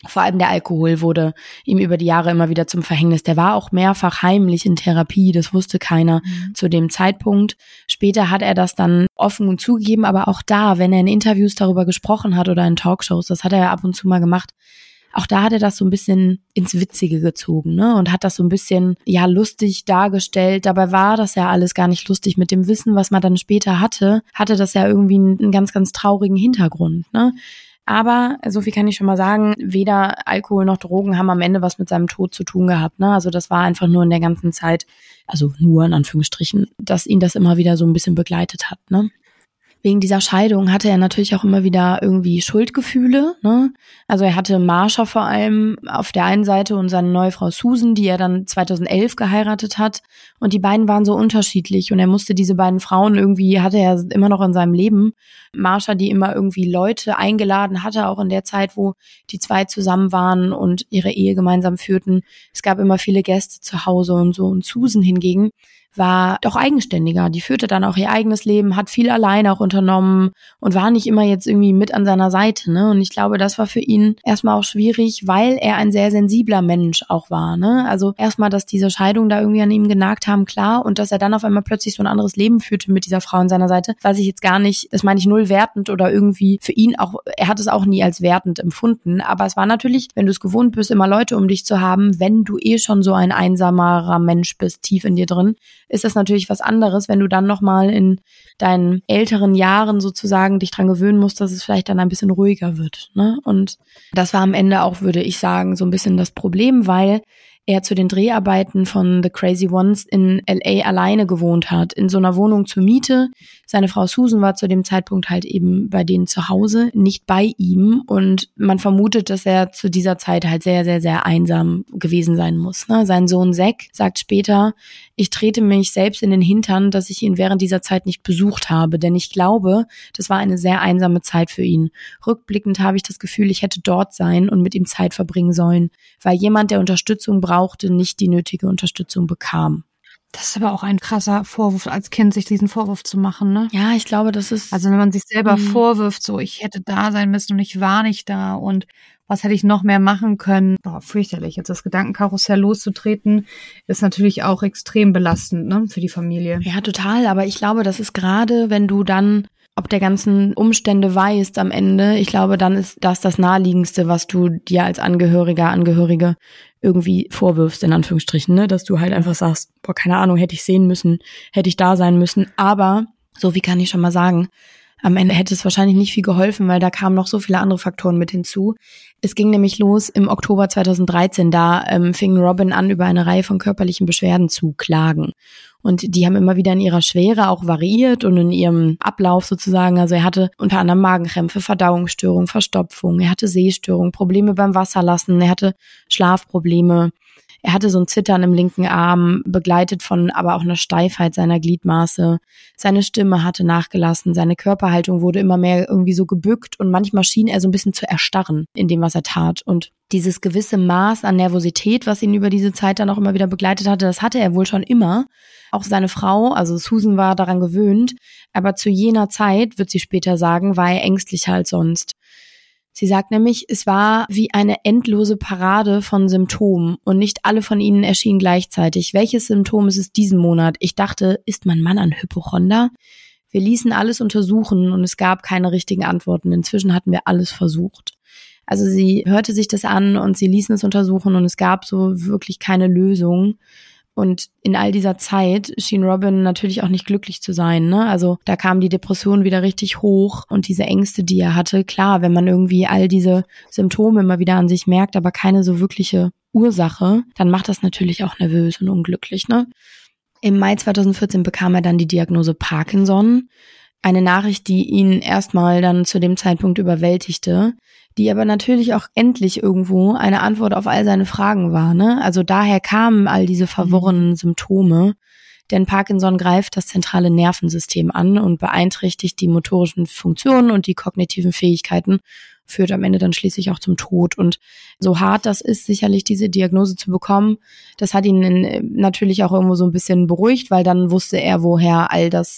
Speaker 1: Vor allem der Alkohol wurde ihm über die Jahre immer wieder zum Verhängnis. Der war auch mehrfach heimlich in Therapie, das wusste keiner zu dem Zeitpunkt. Später hat er das dann offen zugegeben, aber auch da, wenn er in Interviews darüber gesprochen hat oder in Talkshows, das hat er ja ab und zu mal gemacht, auch da hat er das so ein bisschen ins Witzige gezogen, ne? Und hat das so ein bisschen, ja, lustig dargestellt. Dabei war das ja alles gar nicht lustig. Mit dem Wissen, was man dann später hatte das ja irgendwie einen ganz, ganz traurigen Hintergrund, ne? Aber so viel kann ich schon mal sagen, weder Alkohol noch Drogen haben am Ende was mit seinem Tod zu tun gehabt, ne? Also das war einfach nur in der ganzen Zeit, also nur in Anführungsstrichen, dass ihn das immer wieder so ein bisschen begleitet hat, ne? Wegen dieser Scheidung hatte er natürlich auch immer wieder irgendwie Schuldgefühle, ne? Also er hatte Marsha vor allem auf der einen Seite und seine neue Frau Susan, die er dann 2011 geheiratet hat. Und die beiden waren so unterschiedlich und er musste diese beiden Frauen irgendwie, hatte er immer noch in seinem Leben. Marsha, die immer irgendwie Leute eingeladen hatte, auch in der Zeit, wo die zwei zusammen waren und ihre Ehe gemeinsam führten. Es gab immer viele Gäste zu Hause und so. Und Susan hingegen war doch eigenständiger. Die führte dann auch ihr eigenes Leben, hat viel alleine auch unternommen und war nicht immer jetzt irgendwie mit an seiner Seite, ne? Und ich glaube, das war für ihn erstmal auch schwierig, weil er ein sehr sensibler Mensch auch war, ne? Also erstmal, dass diese Scheidung da irgendwie an ihm genagt haben, klar, und dass er dann auf einmal plötzlich so ein anderes Leben führte mit dieser Frau an seiner Seite, weiß ich jetzt gar nicht, das meine ich null wertend oder irgendwie für ihn auch, er hat es auch nie als wertend empfunden, aber es war natürlich, wenn du es gewohnt bist, immer Leute um dich zu haben, wenn du schon so ein einsamerer Mensch bist, tief in dir drin, ist das natürlich was anderes, wenn du dann nochmal in deinen älteren Jahren sozusagen dich dran gewöhnen musst, dass es vielleicht dann ein bisschen ruhiger wird, ne? Und das war am Ende auch, würde ich sagen, so ein bisschen das Problem, weil er zu den Dreharbeiten von The Crazy Ones in LA alleine gewohnt hat, in so einer Wohnung zur Miete. Seine Frau Susan war zu dem Zeitpunkt halt eben bei denen zu Hause, nicht bei ihm. Und man vermutet, dass er zu dieser Zeit halt sehr, sehr, sehr einsam gewesen sein muss, ne? Sein Sohn Zack sagt später, ich trete mich selbst in den Hintern, dass ich ihn während dieser Zeit nicht besucht habe, denn ich glaube, das war eine sehr einsame Zeit für ihn. Rückblickend habe ich das Gefühl, ich hätte dort sein und mit ihm Zeit verbringen sollen, weil jemand, der Unterstützung brauchte, nicht die nötige Unterstützung bekam.
Speaker 2: Das ist aber auch ein krasser Vorwurf, als Kind sich diesen Vorwurf zu machen, ne?
Speaker 1: Ja, ich glaube, das ist...
Speaker 2: Also wenn man sich selber vorwirft, so ich hätte da sein müssen und ich war nicht da und was hätte ich noch mehr machen können? Boah, fürchterlich. Jetzt das Gedankenkarussell loszutreten, ist natürlich auch extrem belastend, ne, für die Familie.
Speaker 1: Ja, total. Aber ich glaube, das ist gerade, wenn du dann ob der ganzen Umstände weißt am Ende, ich glaube, dann ist das Naheliegendste, was du dir als Angehörige irgendwie vorwirfst, in Anführungsstrichen, ne? Dass du halt einfach sagst, boah, keine Ahnung, hätte ich sehen müssen, hätte ich da sein müssen. Aber, so wie kann ich schon mal sagen, am Ende hätte es wahrscheinlich nicht viel geholfen, weil da kamen noch so viele andere Faktoren mit hinzu. Es ging nämlich los im Oktober 2013, da fing Robin an, über eine Reihe von körperlichen Beschwerden zu klagen. Und die haben immer wieder in ihrer Schwere auch variiert und in ihrem Ablauf sozusagen. Also er hatte unter anderem Magenkrämpfe, Verdauungsstörungen, Verstopfung, er hatte Sehstörungen, Probleme beim Wasserlassen, er hatte Schlafprobleme. Er hatte so ein Zittern im linken Arm, begleitet von aber auch einer Steifheit seiner Gliedmaße. Seine Stimme hatte nachgelassen, seine Körperhaltung wurde immer mehr irgendwie so gebückt und manchmal schien er so ein bisschen zu erstarren in dem, was er tat. Und dieses gewisse Maß an Nervosität, was ihn über diese Zeit dann auch immer wieder begleitet hatte, das hatte er wohl schon immer. Auch seine Frau, also Susan, war daran gewöhnt, aber zu jener Zeit, wird sie später sagen, war er ängstlicher als sonst. Sie sagt nämlich, es war wie eine endlose Parade von Symptomen und nicht alle von ihnen erschienen gleichzeitig. Welches Symptom ist es diesen Monat? Ich dachte, ist mein Mann ein Hypochonder? Wir ließen alles untersuchen und es gab keine richtigen Antworten. Inzwischen hatten wir alles versucht. Also sie hörte sich das an und sie ließen es untersuchen und es gab so wirklich keine Lösung. Und in all dieser Zeit schien Robin natürlich auch nicht glücklich zu sein, ne? Also da kam die Depression wieder richtig hoch und diese Ängste, die er hatte. Klar, wenn man irgendwie all diese Symptome immer wieder an sich merkt, aber keine so wirkliche Ursache, dann macht das natürlich auch nervös und unglücklich, ne? Im Mai 2014 bekam er dann die Diagnose Parkinson. Eine Nachricht, die ihn erstmal dann zu dem Zeitpunkt überwältigte, die aber natürlich auch endlich irgendwo eine Antwort auf all seine Fragen war, ne? Also daher kamen all diese verworrenen Symptome, denn Parkinson greift das zentrale Nervensystem an und beeinträchtigt die motorischen Funktionen und die kognitiven Fähigkeiten, führt am Ende dann schließlich auch zum Tod. Und so hart das ist, sicherlich diese Diagnose zu bekommen, das hat ihn natürlich auch irgendwo so ein bisschen beruhigt, weil dann wusste er, woher all das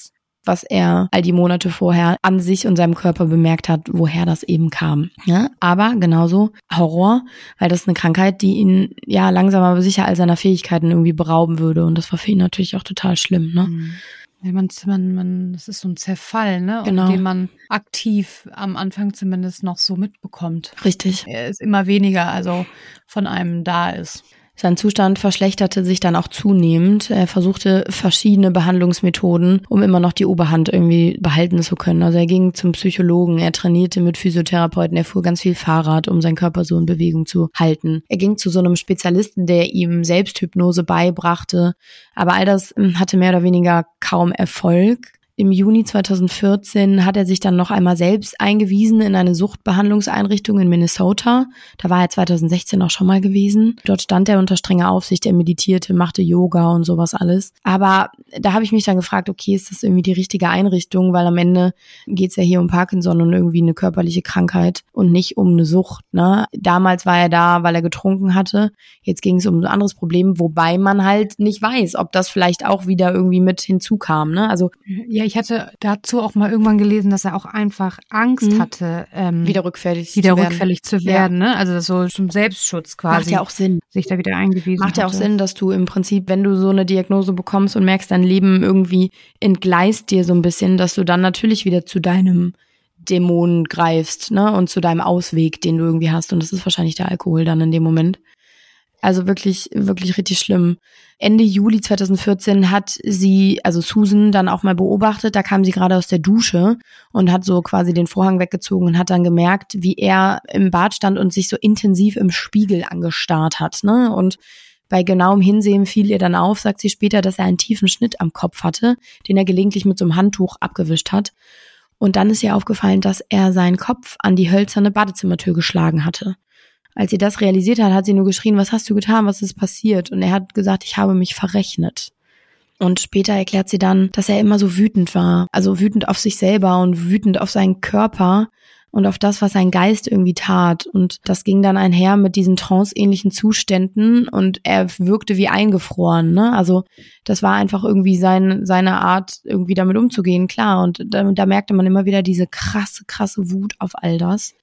Speaker 1: was er all die Monate vorher an sich und seinem Körper bemerkt hat, woher das eben kam. Ja, aber genauso Horror, weil das ist eine Krankheit, die ihn ja langsam aber sicher all seiner Fähigkeiten irgendwie berauben würde. Und das war für ihn natürlich auch total schlimm, ne?
Speaker 2: Ja, das ist so ein Zerfall, ne?
Speaker 1: Genau.
Speaker 2: Den man aktiv am Anfang zumindest noch so mitbekommt.
Speaker 1: Richtig.
Speaker 2: Er ist immer weniger, also von einem da ist.
Speaker 1: Sein Zustand verschlechterte sich dann auch zunehmend. Er versuchte verschiedene Behandlungsmethoden, um immer noch die Oberhand irgendwie behalten zu können. Also er ging zum Psychologen, er trainierte mit Physiotherapeuten, er fuhr ganz viel Fahrrad, um seinen Körper so in Bewegung zu halten. Er ging zu so einem Spezialisten, der ihm Selbsthypnose beibrachte. Aber all das hatte mehr oder weniger kaum Erfolg. Im Juni 2014 hat er sich dann noch einmal selbst eingewiesen in eine Suchtbehandlungseinrichtung in Minnesota. Da war er 2016 auch schon mal gewesen. Dort stand er unter strenger Aufsicht, er meditierte, machte Yoga und sowas alles. Aber da habe ich mich dann gefragt, okay, ist das irgendwie die richtige Einrichtung? Weil am Ende geht es ja hier um Parkinson und irgendwie eine körperliche Krankheit und nicht um eine Sucht, ne? Damals war er da, weil er getrunken hatte. Jetzt ging es um ein anderes Problem, wobei man halt nicht weiß, ob das vielleicht auch wieder irgendwie mit hinzukam, ne? Also
Speaker 2: ja, ich hatte dazu auch mal irgendwann gelesen, dass er auch einfach Angst hatte,
Speaker 1: wieder rückfällig
Speaker 2: zu werden, ne? Also das so zum Selbstschutz quasi.
Speaker 1: Macht ja auch Sinn.
Speaker 2: Sich da wieder eingewiesen
Speaker 1: Macht ja auch Sinn, dass du im Prinzip, wenn du so eine Diagnose bekommst und merkst, dein Leben irgendwie entgleist dir so ein bisschen, dass du dann natürlich wieder zu deinem Dämonen greifst, ne? Und zu deinem Ausweg, den du irgendwie hast. Und das ist wahrscheinlich der Alkohol dann in dem Moment. Also wirklich, wirklich richtig schlimm. Ende Juli 2014 hat sie, also Susan, dann auch mal beobachtet. Da kam sie gerade aus der Dusche und hat so quasi den Vorhang weggezogen und hat dann gemerkt, wie er im Bad stand und sich so intensiv im Spiegel angestarrt hat, ne? Und bei genauem Hinsehen fiel ihr dann auf, sagt sie später, dass er einen tiefen Schnitt am Kopf hatte, den er gelegentlich mit so einem Handtuch abgewischt hat. Und dann ist ihr aufgefallen, dass er seinen Kopf an die hölzerne Badezimmertür geschlagen hatte. Als sie das realisiert hat, hat sie nur geschrien, was hast du getan, was ist passiert? Und er hat gesagt, ich habe mich verrechnet. Und später erklärt sie dann, dass er immer so wütend war, also wütend auf sich selber und wütend auf seinen Körper und auf das, was sein Geist irgendwie tat. Und das ging dann einher mit diesen tranceähnlichen Zuständen und er wirkte wie eingefroren, ne? Also das war einfach irgendwie seine Art, irgendwie damit umzugehen, klar. Und da merkte man immer wieder diese krasse Wut auf all das.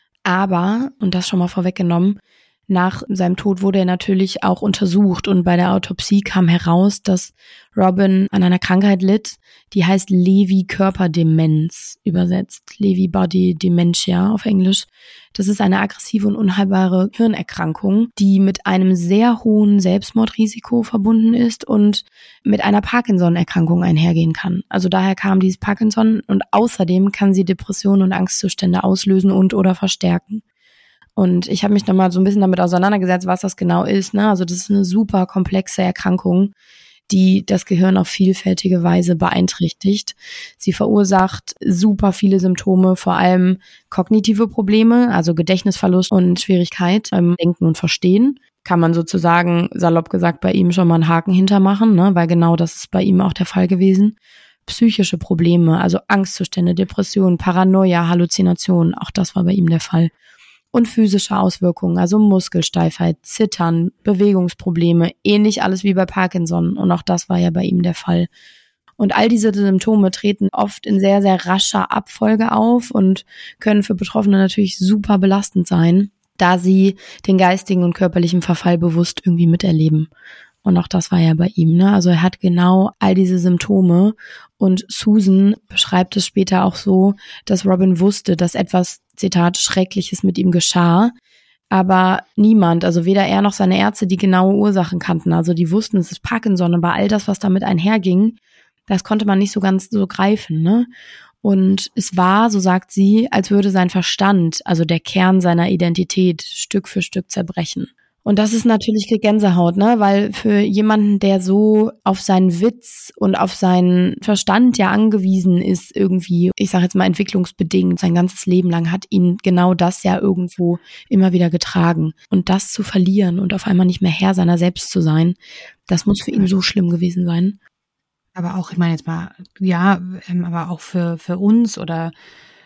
Speaker 1: Aber, und das schon mal vorweggenommen, nach seinem Tod wurde er natürlich auch untersucht und bei der Autopsie kam heraus, dass Robin an einer Krankheit litt, die heißt Lewy-Körperdemenz, übersetzt Lewy-Body-Dementia auf Englisch. Das ist eine aggressive und unheilbare Hirnerkrankung, die mit einem sehr hohen Selbstmordrisiko verbunden ist und mit einer Parkinson-Erkrankung einhergehen kann. Also daher kam dieses Parkinson und außerdem kann sie Depressionen und Angstzustände auslösen und oder verstärken. Und ich habe mich nochmal so ein bisschen damit auseinandergesetzt, was das genau ist, ne? Also das ist eine super komplexe Erkrankung, die das Gehirn auf vielfältige Weise beeinträchtigt. Sie verursacht super viele Symptome, vor allem kognitive Probleme, also Gedächtnisverlust und Schwierigkeit beim Denken und Verstehen. Kann man sozusagen, salopp gesagt, bei ihm schon mal einen Haken hintermachen, ne? Weil genau das ist bei ihm auch der Fall gewesen. Psychische Probleme, also Angstzustände, Depressionen, Paranoia, Halluzinationen, auch das war bei ihm der Fall. Und physische Auswirkungen, also Muskelsteifheit, Zittern, Bewegungsprobleme, ähnlich alles wie bei Parkinson. Und auch das war ja bei ihm der Fall. Und all diese Symptome treten oft in sehr, sehr rascher Abfolge auf und können für Betroffene natürlich super belastend sein, da sie den geistigen und körperlichen Verfall bewusst irgendwie miterleben. Und auch das war ja bei ihm, ne? Also er hat genau all diese Symptome und Susan beschreibt es später auch so, dass Robin wusste, dass etwas, Zitat, Schreckliches mit ihm geschah, aber niemand, also weder er noch seine Ärzte, die genaue Ursachen kannten. Also die wussten, es ist Parkinson, aber all das, was damit einherging, das konnte man nicht so ganz so greifen, ne? Und es war, so sagt sie, als würde sein Verstand, also der Kern seiner Identität, Stück für Stück zerbrechen. Und das ist natürlich Gänsehaut, ne? Weil für jemanden, der so auf seinen Witz und auf seinen Verstand ja angewiesen ist, irgendwie, ich sage jetzt mal entwicklungsbedingt, sein ganzes Leben lang, hat ihn genau das ja irgendwo immer wieder getragen. Und das zu verlieren und auf einmal nicht mehr Herr seiner selbst zu sein, das muss für ihn so schlimm gewesen sein.
Speaker 2: Aber auch, ich meine jetzt mal, ja, aber auch für uns oder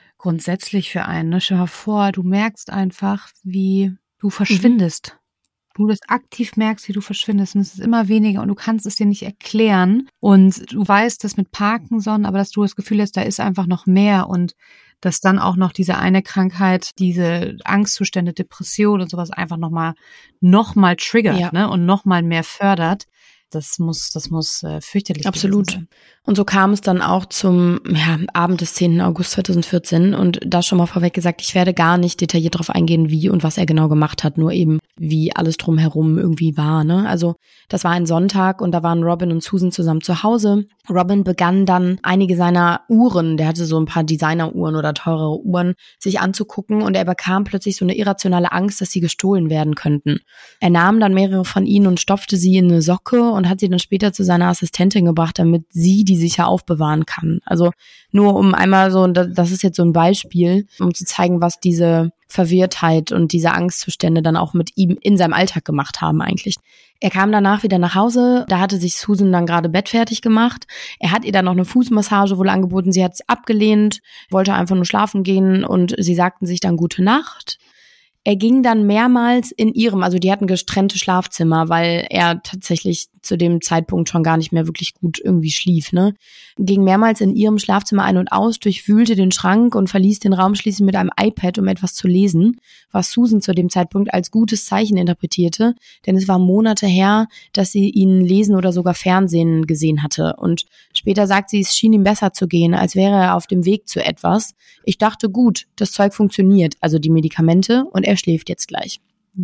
Speaker 2: grundsätzlich für einen, ne? Stell dir mal vor, du merkst einfach, wie du verschwindest. du das aktiv merkst, wie du verschwindest und es ist immer weniger und du kannst es dir nicht erklären und du weißt das mit Parkinson, aber dass du das Gefühl hast, da ist einfach noch mehr und dass dann auch noch diese eine Krankheit, diese Angstzustände, Depression und sowas einfach nochmal triggert, ne, und nochmal mehr fördert. Das muss fürchterlich
Speaker 1: Absolut.
Speaker 2: sein.
Speaker 1: Und so kam es dann auch zum Abend des 10. August 2014 und da schon mal vorweg gesagt, ich werde gar nicht detailliert darauf eingehen, wie und was er genau gemacht hat, nur eben wie alles drumherum irgendwie war, ne? Also das war ein Sonntag und da waren Robin und Susan zusammen zu Hause. Robin begann dann einige seiner Uhren, der hatte so ein paar Designeruhren oder teurere Uhren, sich anzugucken und er bekam plötzlich so eine irrationale Angst, dass sie gestohlen werden könnten. Er nahm dann mehrere von ihnen und stopfte sie in eine Socke und hat sie dann später zu seiner Assistentin gebracht, damit sie die sicher aufbewahren kann. Also nur um einmal so, das ist jetzt so ein Beispiel, um zu zeigen, was diese Verwirrtheit und diese Angstzustände dann auch mit ihm in seinem Alltag gemacht haben eigentlich. Er kam danach wieder nach Hause, da hatte sich Susan dann gerade bettfertig gemacht. Er hat ihr dann noch eine Fußmassage wohl angeboten, sie hat es abgelehnt, wollte einfach nur schlafen gehen und sie sagten sich dann gute Nacht. Er ging dann mehrmals in ihrem, also die hatten getrennte Schlafzimmer, weil er tatsächlich zu dem Zeitpunkt schon gar nicht mehr wirklich gut irgendwie schlief, ne? Ging mehrmals in ihrem Schlafzimmer ein und aus, durchwühlte den Schrank und verließ den Raum schließlich mit einem iPad, um etwas zu lesen, was Susan zu dem Zeitpunkt als gutes Zeichen interpretierte, denn es war Monate her, dass sie ihn lesen oder sogar Fernsehen gesehen hatte. Und später sagt sie, es schien ihm besser zu gehen, als wäre er auf dem Weg zu etwas. Ich dachte, gut, das Zeug funktioniert, also die Medikamente, und er schläft jetzt gleich.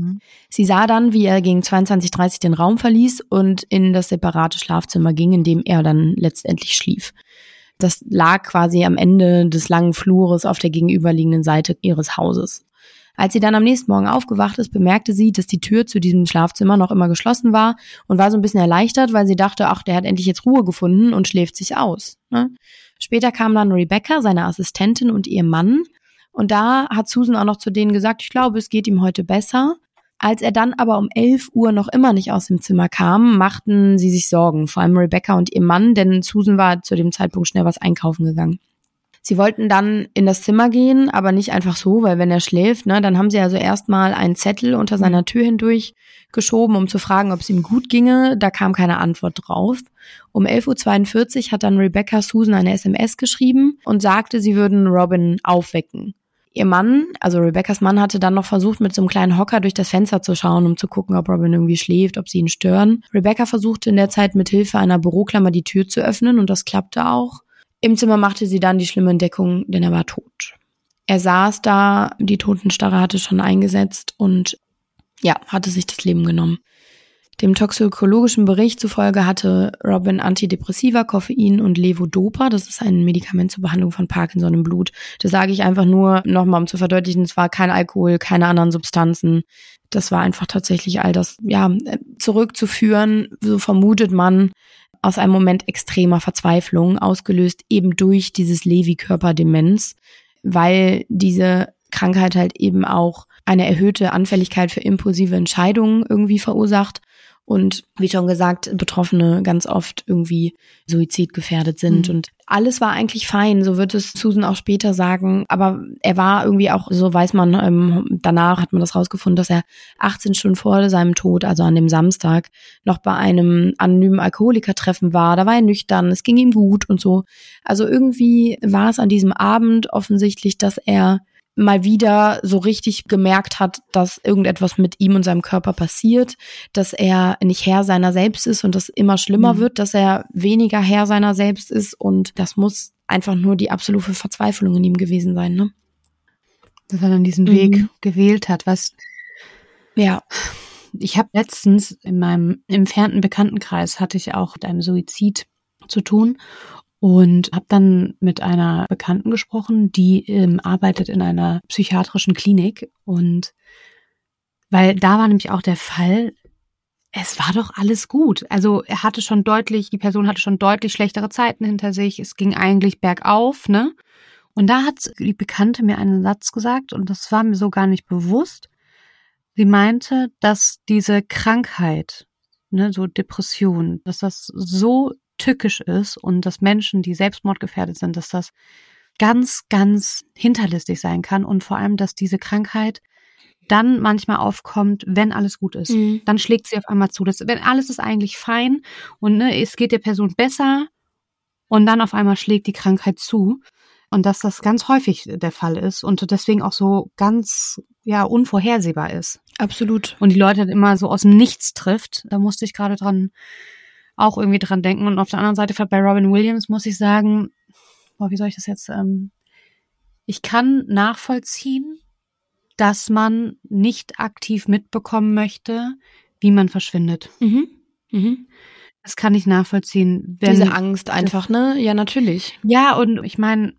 Speaker 1: Sie sah dann, wie er gegen 22:30 den Raum verließ und in das separate Schlafzimmer ging, in dem er dann letztendlich schlief. Das lag quasi am Ende des langen Flures auf der gegenüberliegenden Seite ihres Hauses. Als sie dann am nächsten Morgen aufgewacht ist, bemerkte sie, dass die Tür zu diesem Schlafzimmer noch immer geschlossen war und war so ein bisschen erleichtert, weil sie dachte, ach, der hat endlich jetzt Ruhe gefunden und schläft sich aus, ne? Später kam dann Rebecca, seine Assistentin, und ihr Mann. Und da hat Susan auch noch zu denen gesagt, ich glaube, es geht ihm heute besser. Als er dann aber um 11 Uhr noch immer nicht aus dem Zimmer kam, machten sie sich Sorgen, vor allem Rebecca und ihr Mann, denn Susan war zu dem Zeitpunkt schnell was einkaufen gegangen. Sie wollten dann in das Zimmer gehen, aber nicht einfach so, weil wenn er schläft, ne, dann haben sie also erstmal einen Zettel unter seiner Tür hindurch geschoben, um zu fragen, ob es ihm gut ginge. Da kam keine Antwort drauf. Um 11:42 Uhr hat dann Rebecca Susan eine SMS geschrieben und sagte, sie würden Robin aufwecken. Ihr Mann, also Rebeccas Mann, hatte dann noch versucht, mit so einem kleinen Hocker durch das Fenster zu schauen, um zu gucken, ob Robin irgendwie schläft, ob sie ihn stören. Rebecca versuchte in der Zeit mit Hilfe einer Büroklammer die Tür zu öffnen und das klappte auch. Im Zimmer machte sie dann die schlimme Entdeckung, denn er war tot. Er saß da, die Totenstarre hatte schon eingesetzt und ja, hatte sich das Leben genommen. Dem toxikologischen Bericht zufolge hatte Robin Antidepressiva, Koffein und Levodopa. Das ist ein Medikament zur Behandlung von Parkinson im Blut. Das sage ich einfach nur nochmal, um zu verdeutlichen, es war kein Alkohol, keine anderen Substanzen. Das war einfach tatsächlich all das, ja, zurückzuführen, so vermutet man, aus einem Moment extremer Verzweiflung, ausgelöst eben durch dieses Lewy-Körperdemenz, weil diese Krankheit halt eben auch eine erhöhte Anfälligkeit für impulsive Entscheidungen irgendwie verursacht und wie schon gesagt, Betroffene ganz oft irgendwie suizidgefährdet sind. Und alles war eigentlich fein, so wird es Susan auch später sagen, aber er war irgendwie auch, so weiß man, danach hat man das rausgefunden, dass er 18 Stunden vor seinem Tod, also an dem Samstag, noch bei einem anonymen Alkoholikertreffen war. Da war er nüchtern, es ging ihm gut und so. Also irgendwie war es an diesem Abend offensichtlich, dass er mal wieder so richtig gemerkt hat, dass irgendetwas mit ihm und seinem Körper passiert, dass er nicht Herr seiner selbst ist und das immer schlimmer wird, dass er weniger Herr seiner selbst ist und das muss einfach nur die absolute Verzweiflung in ihm gewesen sein, ne?
Speaker 2: Dass er dann diesen Weg gewählt hat, was...
Speaker 1: Ja.
Speaker 2: Ich habe letztens in meinem entfernten Bekanntenkreis hatte ich auch mit einem Suizid zu tun. Und habe dann mit einer Bekannten gesprochen, die arbeitet in einer psychiatrischen Klinik. Und weil da war nämlich auch der Fall, es war doch alles gut. Also die Person hatte schon deutlich schlechtere Zeiten hinter sich. Es ging eigentlich bergauf, ne? Und da hat die Bekannte mir einen Satz gesagt und das war mir so gar nicht bewusst. Sie meinte, dass diese Krankheit, ne, so Depression, dass das so tückisch ist und dass Menschen, die selbstmordgefährdet sind, dass das ganz, ganz hinterlistig sein kann und vor allem, dass diese Krankheit dann manchmal aufkommt, wenn alles gut ist. Dann schlägt sie auf einmal zu. Wenn alles ist eigentlich fein und es geht der Person besser und dann auf einmal schlägt die Krankheit zu. Und dass das ganz häufig der Fall ist und deswegen auch so ganz unvorhersehbar ist.
Speaker 1: Absolut.
Speaker 2: Und die Leute immer so aus dem Nichts trifft. Da musste ich gerade auch irgendwie dran denken. Und auf der anderen Seite bei Robin Williams muss ich sagen, wie soll ich das jetzt? Ich kann nachvollziehen, dass man nicht aktiv mitbekommen möchte, wie man verschwindet. Das kann ich nachvollziehen.
Speaker 1: Diese Angst einfach, ne? Ja, natürlich.
Speaker 2: Ja, und ich meine,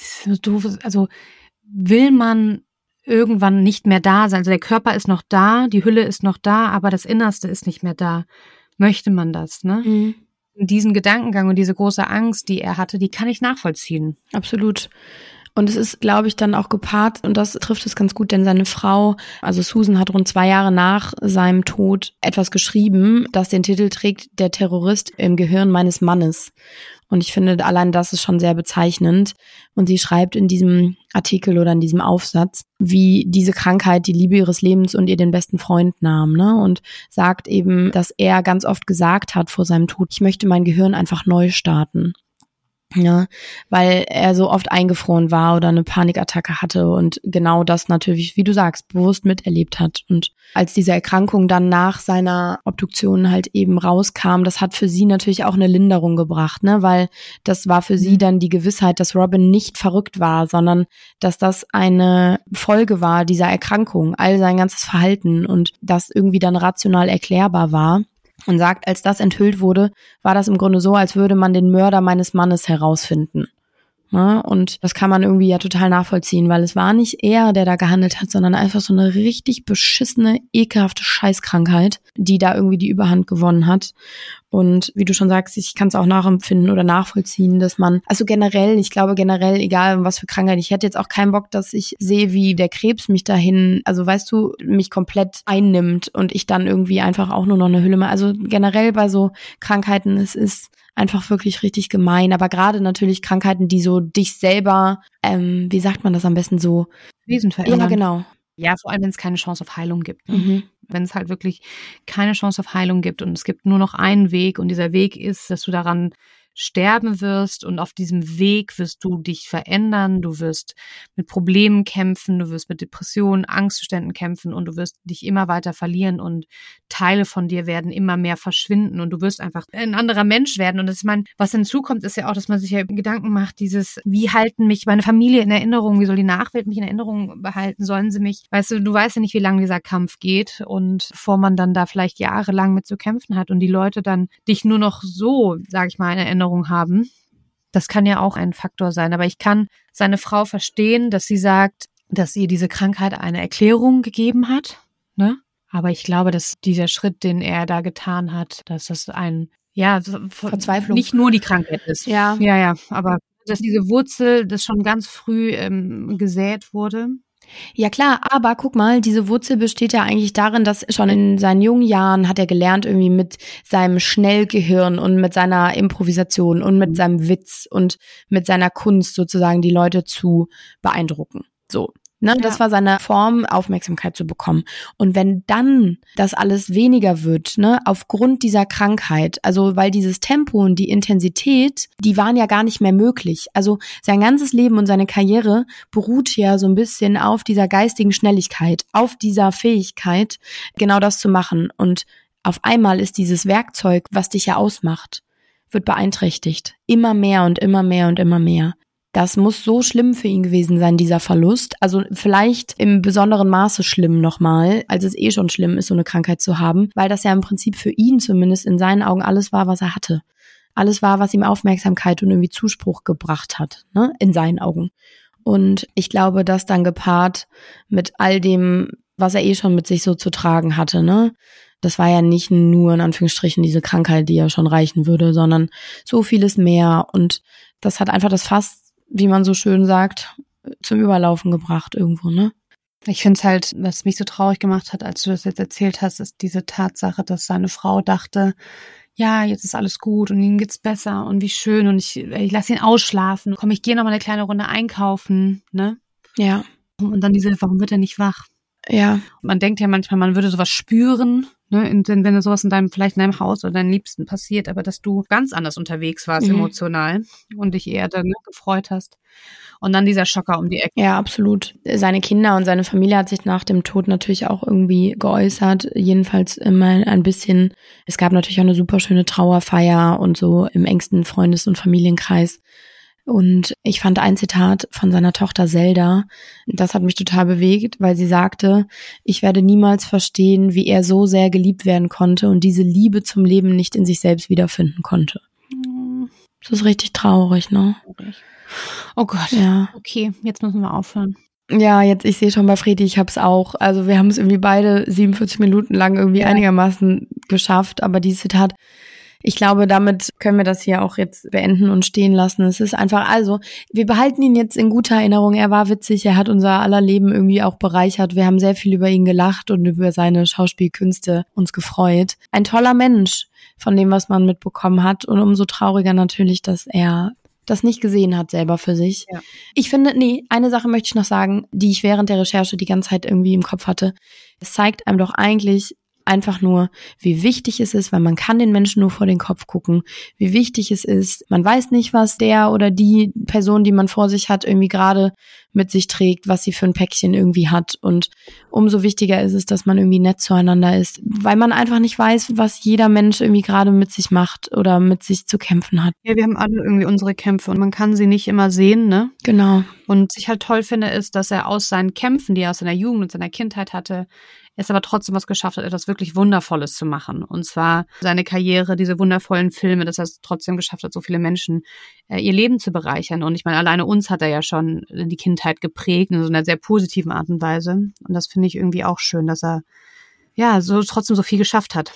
Speaker 2: will man irgendwann nicht mehr da sein? Also der Körper ist noch da, die Hülle ist noch da, aber das Innerste ist nicht mehr da. Möchte man das, ne? Diesen Gedankengang und diese große Angst, die er hatte, die kann ich nachvollziehen.
Speaker 1: Absolut. Und es ist, glaube ich, dann auch gepaart, und das trifft es ganz gut, denn seine Frau, also Susan, hat rund 2 Jahre nach seinem Tod etwas geschrieben, das den Titel trägt, Der Terrorist im Gehirn meines Mannes. Und ich finde, allein das ist schon sehr bezeichnend. Und sie schreibt in diesem Artikel oder in diesem Aufsatz, wie diese Krankheit die Liebe ihres Lebens und ihr den besten Freund nahm, ne? Und sagt eben, dass er ganz oft gesagt hat vor seinem Tod, ich möchte mein Gehirn einfach neu starten. Ja, weil er so oft eingefroren war oder eine Panikattacke hatte und genau das natürlich, wie du sagst, bewusst miterlebt hat. Und als diese Erkrankung dann nach seiner Obduktion halt eben rauskam, das hat für sie natürlich auch eine Linderung gebracht, ne, weil das war für sie dann die Gewissheit, dass Robin nicht verrückt war, sondern dass das eine Folge war dieser Erkrankung, all sein ganzes Verhalten und das irgendwie dann rational erklärbar war. Und sagt, als das enthüllt wurde, war das im Grunde so, als würde man den Mörder meines Mannes herausfinden. Ja, und das kann man irgendwie ja total nachvollziehen, weil es war nicht er, der da gehandelt hat, sondern einfach so eine richtig beschissene, ekelhafte Scheißkrankheit, die da irgendwie die Überhand gewonnen hat. Und wie du schon sagst, ich kann es auch nachempfinden oder nachvollziehen, dass man, also generell, ich glaube generell, egal was für Krankheit, ich hätte jetzt auch keinen Bock, dass ich sehe, wie der Krebs mich dahin, also weißt du, mich komplett einnimmt und ich dann irgendwie einfach auch nur noch eine Hülle mache. Also generell bei so Krankheiten, es ist einfach wirklich richtig gemein, aber gerade natürlich Krankheiten, die so dich selber, wie sagt man das am besten so?
Speaker 2: Wesen verändern.
Speaker 1: Ja, genau.
Speaker 2: Ja, vor allem, wenn es keine Chance auf Heilung gibt. Ne? Wenn es halt wirklich keine Chance auf Heilung gibt und es gibt nur noch einen Weg und dieser Weg ist, dass du daran sterben wirst und auf diesem Weg wirst du dich verändern, du wirst mit Problemen kämpfen, du wirst mit Depressionen, Angstzuständen kämpfen und du wirst dich immer weiter verlieren und Teile von dir werden immer mehr verschwinden und du wirst einfach ein anderer Mensch werden. Und das, ich meine, was hinzukommt, ist ja auch, dass man sich ja Gedanken macht, wie halten mich meine Familie in Erinnerung, wie soll die Nachwelt mich in Erinnerung behalten, sollen sie mich, weißt du weißt ja nicht, wie lange dieser Kampf geht und bevor man dann da vielleicht jahrelang mit zu kämpfen hat und die Leute dann dich nur noch so, sag ich mal, in Erinnerung haben. Das kann ja auch ein Faktor sein. Aber ich kann seine Frau verstehen, dass sie sagt, dass ihr diese Krankheit eine Erklärung gegeben hat. Ne? Aber ich glaube, dass dieser Schritt, den er da getan hat, dass das
Speaker 1: Verzweiflung,
Speaker 2: nicht nur die Krankheit ist.
Speaker 1: Ja.
Speaker 2: Ja, aber dass diese Wurzel, das schon ganz früh gesät wurde.
Speaker 1: Ja klar, aber guck mal, diese Wurzel besteht ja eigentlich darin, dass schon in seinen jungen Jahren hat er gelernt, irgendwie mit seinem Schnellgehirn und mit seiner Improvisation und mit seinem Witz und mit seiner Kunst sozusagen die Leute zu beeindrucken. So. Ne, das war seine Form, Aufmerksamkeit zu bekommen. Und wenn dann das alles weniger wird, ne, aufgrund dieser Krankheit, also weil dieses Tempo und die Intensität, die waren ja gar nicht mehr möglich. Also sein ganzes Leben und seine Karriere beruht ja so ein bisschen auf dieser geistigen Schnelligkeit, auf dieser Fähigkeit, genau das zu machen. Und auf einmal ist dieses Werkzeug, was dich ja ausmacht, wird beeinträchtigt. Immer mehr und immer mehr und immer mehr. Das muss so schlimm für ihn gewesen sein, dieser Verlust. Also vielleicht im besonderen Maße schlimm nochmal, als es schon schlimm ist, so eine Krankheit zu haben, weil das ja im Prinzip für ihn zumindest in seinen Augen alles war, was er hatte. Alles war, was ihm Aufmerksamkeit und irgendwie Zuspruch gebracht hat, ne, in seinen Augen. Und ich glaube, das dann gepaart mit all dem, was er schon mit sich so zu tragen hatte, ne. Das war ja nicht nur in Anführungsstrichen diese Krankheit, die ja schon reichen würde, sondern so vieles mehr. Und das hat einfach das Fass, wie man so schön sagt, zum Überlaufen gebracht irgendwo, ne?
Speaker 2: Ich finde es halt, was mich so traurig gemacht hat, als du das jetzt erzählt hast, ist diese Tatsache, dass seine Frau dachte, ja, jetzt ist alles gut und ihm geht's besser und wie schön und ich lasse ihn ausschlafen. Komm, ich gehe noch mal eine kleine Runde einkaufen, ne?
Speaker 1: Ja.
Speaker 2: Und dann warum wird er nicht wach?
Speaker 1: Ja.
Speaker 2: Man denkt ja manchmal, man würde sowas spüren, ne, wenn sowas vielleicht in deinem Haus oder deinen Liebsten passiert, aber dass du ganz anders unterwegs warst emotional und dich eher dann gefreut hast. Und dann dieser Schocker um die Ecke.
Speaker 1: Ja, absolut. Seine Kinder und seine Familie hat sich nach dem Tod natürlich auch irgendwie geäußert, jedenfalls immer ein bisschen. Es gab natürlich auch eine super schöne Trauerfeier und so im engsten Freundes- und Familienkreis. Und ich fand ein Zitat von seiner Tochter Zelda, das hat mich total bewegt, weil sie sagte, ich werde niemals verstehen, wie er so sehr geliebt werden konnte und diese Liebe zum Leben nicht in sich selbst wiederfinden konnte. Das ist richtig traurig, ne?
Speaker 2: Oh Gott,
Speaker 1: ja.
Speaker 2: Okay, jetzt müssen wir aufhören.
Speaker 1: Ja, ich sehe schon bei Fredi, ich hab's auch. Also wir haben es irgendwie beide 47 Minuten lang irgendwie einigermaßen geschafft, aber dieses Zitat, ich glaube, damit können wir das hier auch jetzt beenden und stehen lassen. Es ist einfach, also, wir behalten ihn jetzt in guter Erinnerung. Er war witzig, er hat unser aller Leben irgendwie auch bereichert. Wir haben sehr viel über ihn gelacht und über seine Schauspielkünste uns gefreut. Ein toller Mensch von dem, was man mitbekommen hat. Und umso trauriger natürlich, dass er das nicht gesehen hat selber für sich. Ja. Ich finde, eine Sache möchte ich noch sagen, die ich während der Recherche die ganze Zeit irgendwie im Kopf hatte. Es zeigt einem doch eigentlich einfach nur, wie wichtig es ist, weil man kann den Menschen nur vor den Kopf gucken, wie wichtig es ist. Man weiß nicht, was der oder die Person, die man vor sich hat, irgendwie gerade mit sich trägt, was sie für ein Päckchen irgendwie hat. Und umso wichtiger ist es, dass man irgendwie nett zueinander ist, weil man einfach nicht weiß, was jeder Mensch irgendwie gerade mit sich macht oder mit sich zu kämpfen hat.
Speaker 2: Ja, wir haben alle irgendwie unsere Kämpfe und man kann sie nicht immer sehen, ne?
Speaker 1: Genau.
Speaker 2: Und was ich halt toll finde, ist, dass er aus seinen Kämpfen, die er aus seiner Jugend und seiner Kindheit hatte, es aber trotzdem was geschafft hat, etwas wirklich Wundervolles zu machen. Und zwar seine Karriere, diese wundervollen Filme, dass er es trotzdem geschafft hat, so viele Menschen ihr Leben zu bereichern. Und ich meine, alleine uns hat er ja schon die Kindheit geprägt, in so einer sehr positiven Art und Weise. Und das finde ich irgendwie auch schön, dass er ja so trotzdem so viel geschafft hat.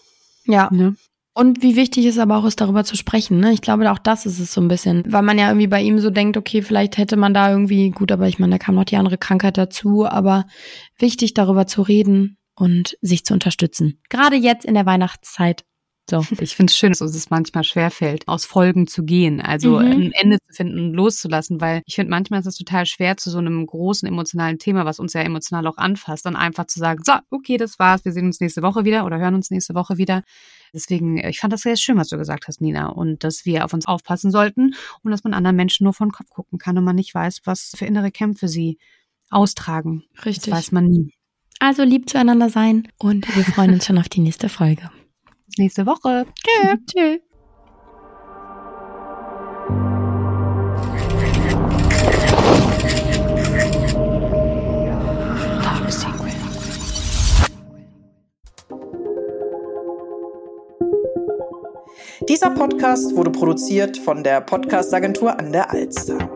Speaker 1: Ja. Ne? Und wie wichtig es aber auch ist, darüber zu sprechen, ne? Ich glaube, auch das ist es so ein bisschen. Weil man ja irgendwie bei ihm so denkt, okay, vielleicht hätte man da irgendwie, gut, aber ich meine, da kam noch die andere Krankheit dazu, aber wichtig, darüber zu reden und sich zu unterstützen. Gerade jetzt in der Weihnachtszeit.
Speaker 2: So. Ich finde es schön, dass es manchmal schwerfällt, aus Folgen zu gehen, also ein Ende zu finden und loszulassen, weil ich finde, manchmal ist es total schwer, zu so einem großen emotionalen Thema, was uns ja emotional auch anfasst, dann einfach zu sagen, so, okay, das war's, wir sehen uns nächste Woche wieder oder hören uns nächste Woche wieder. Deswegen, ich fand das sehr schön, was du gesagt hast, Nina, und dass wir auf uns aufpassen sollten und dass man anderen Menschen nur vor den Kopf gucken kann und man nicht weiß, was für innere Kämpfe sie austragen.
Speaker 1: Richtig.
Speaker 2: Das weiß man nie.
Speaker 1: Also lieb zueinander sein und wir freuen uns schon auf die nächste Folge.
Speaker 2: Bis nächste Woche.
Speaker 1: Tschüss.
Speaker 3: Dieser Podcast wurde produziert von der Podcast-Agentur an der Alster.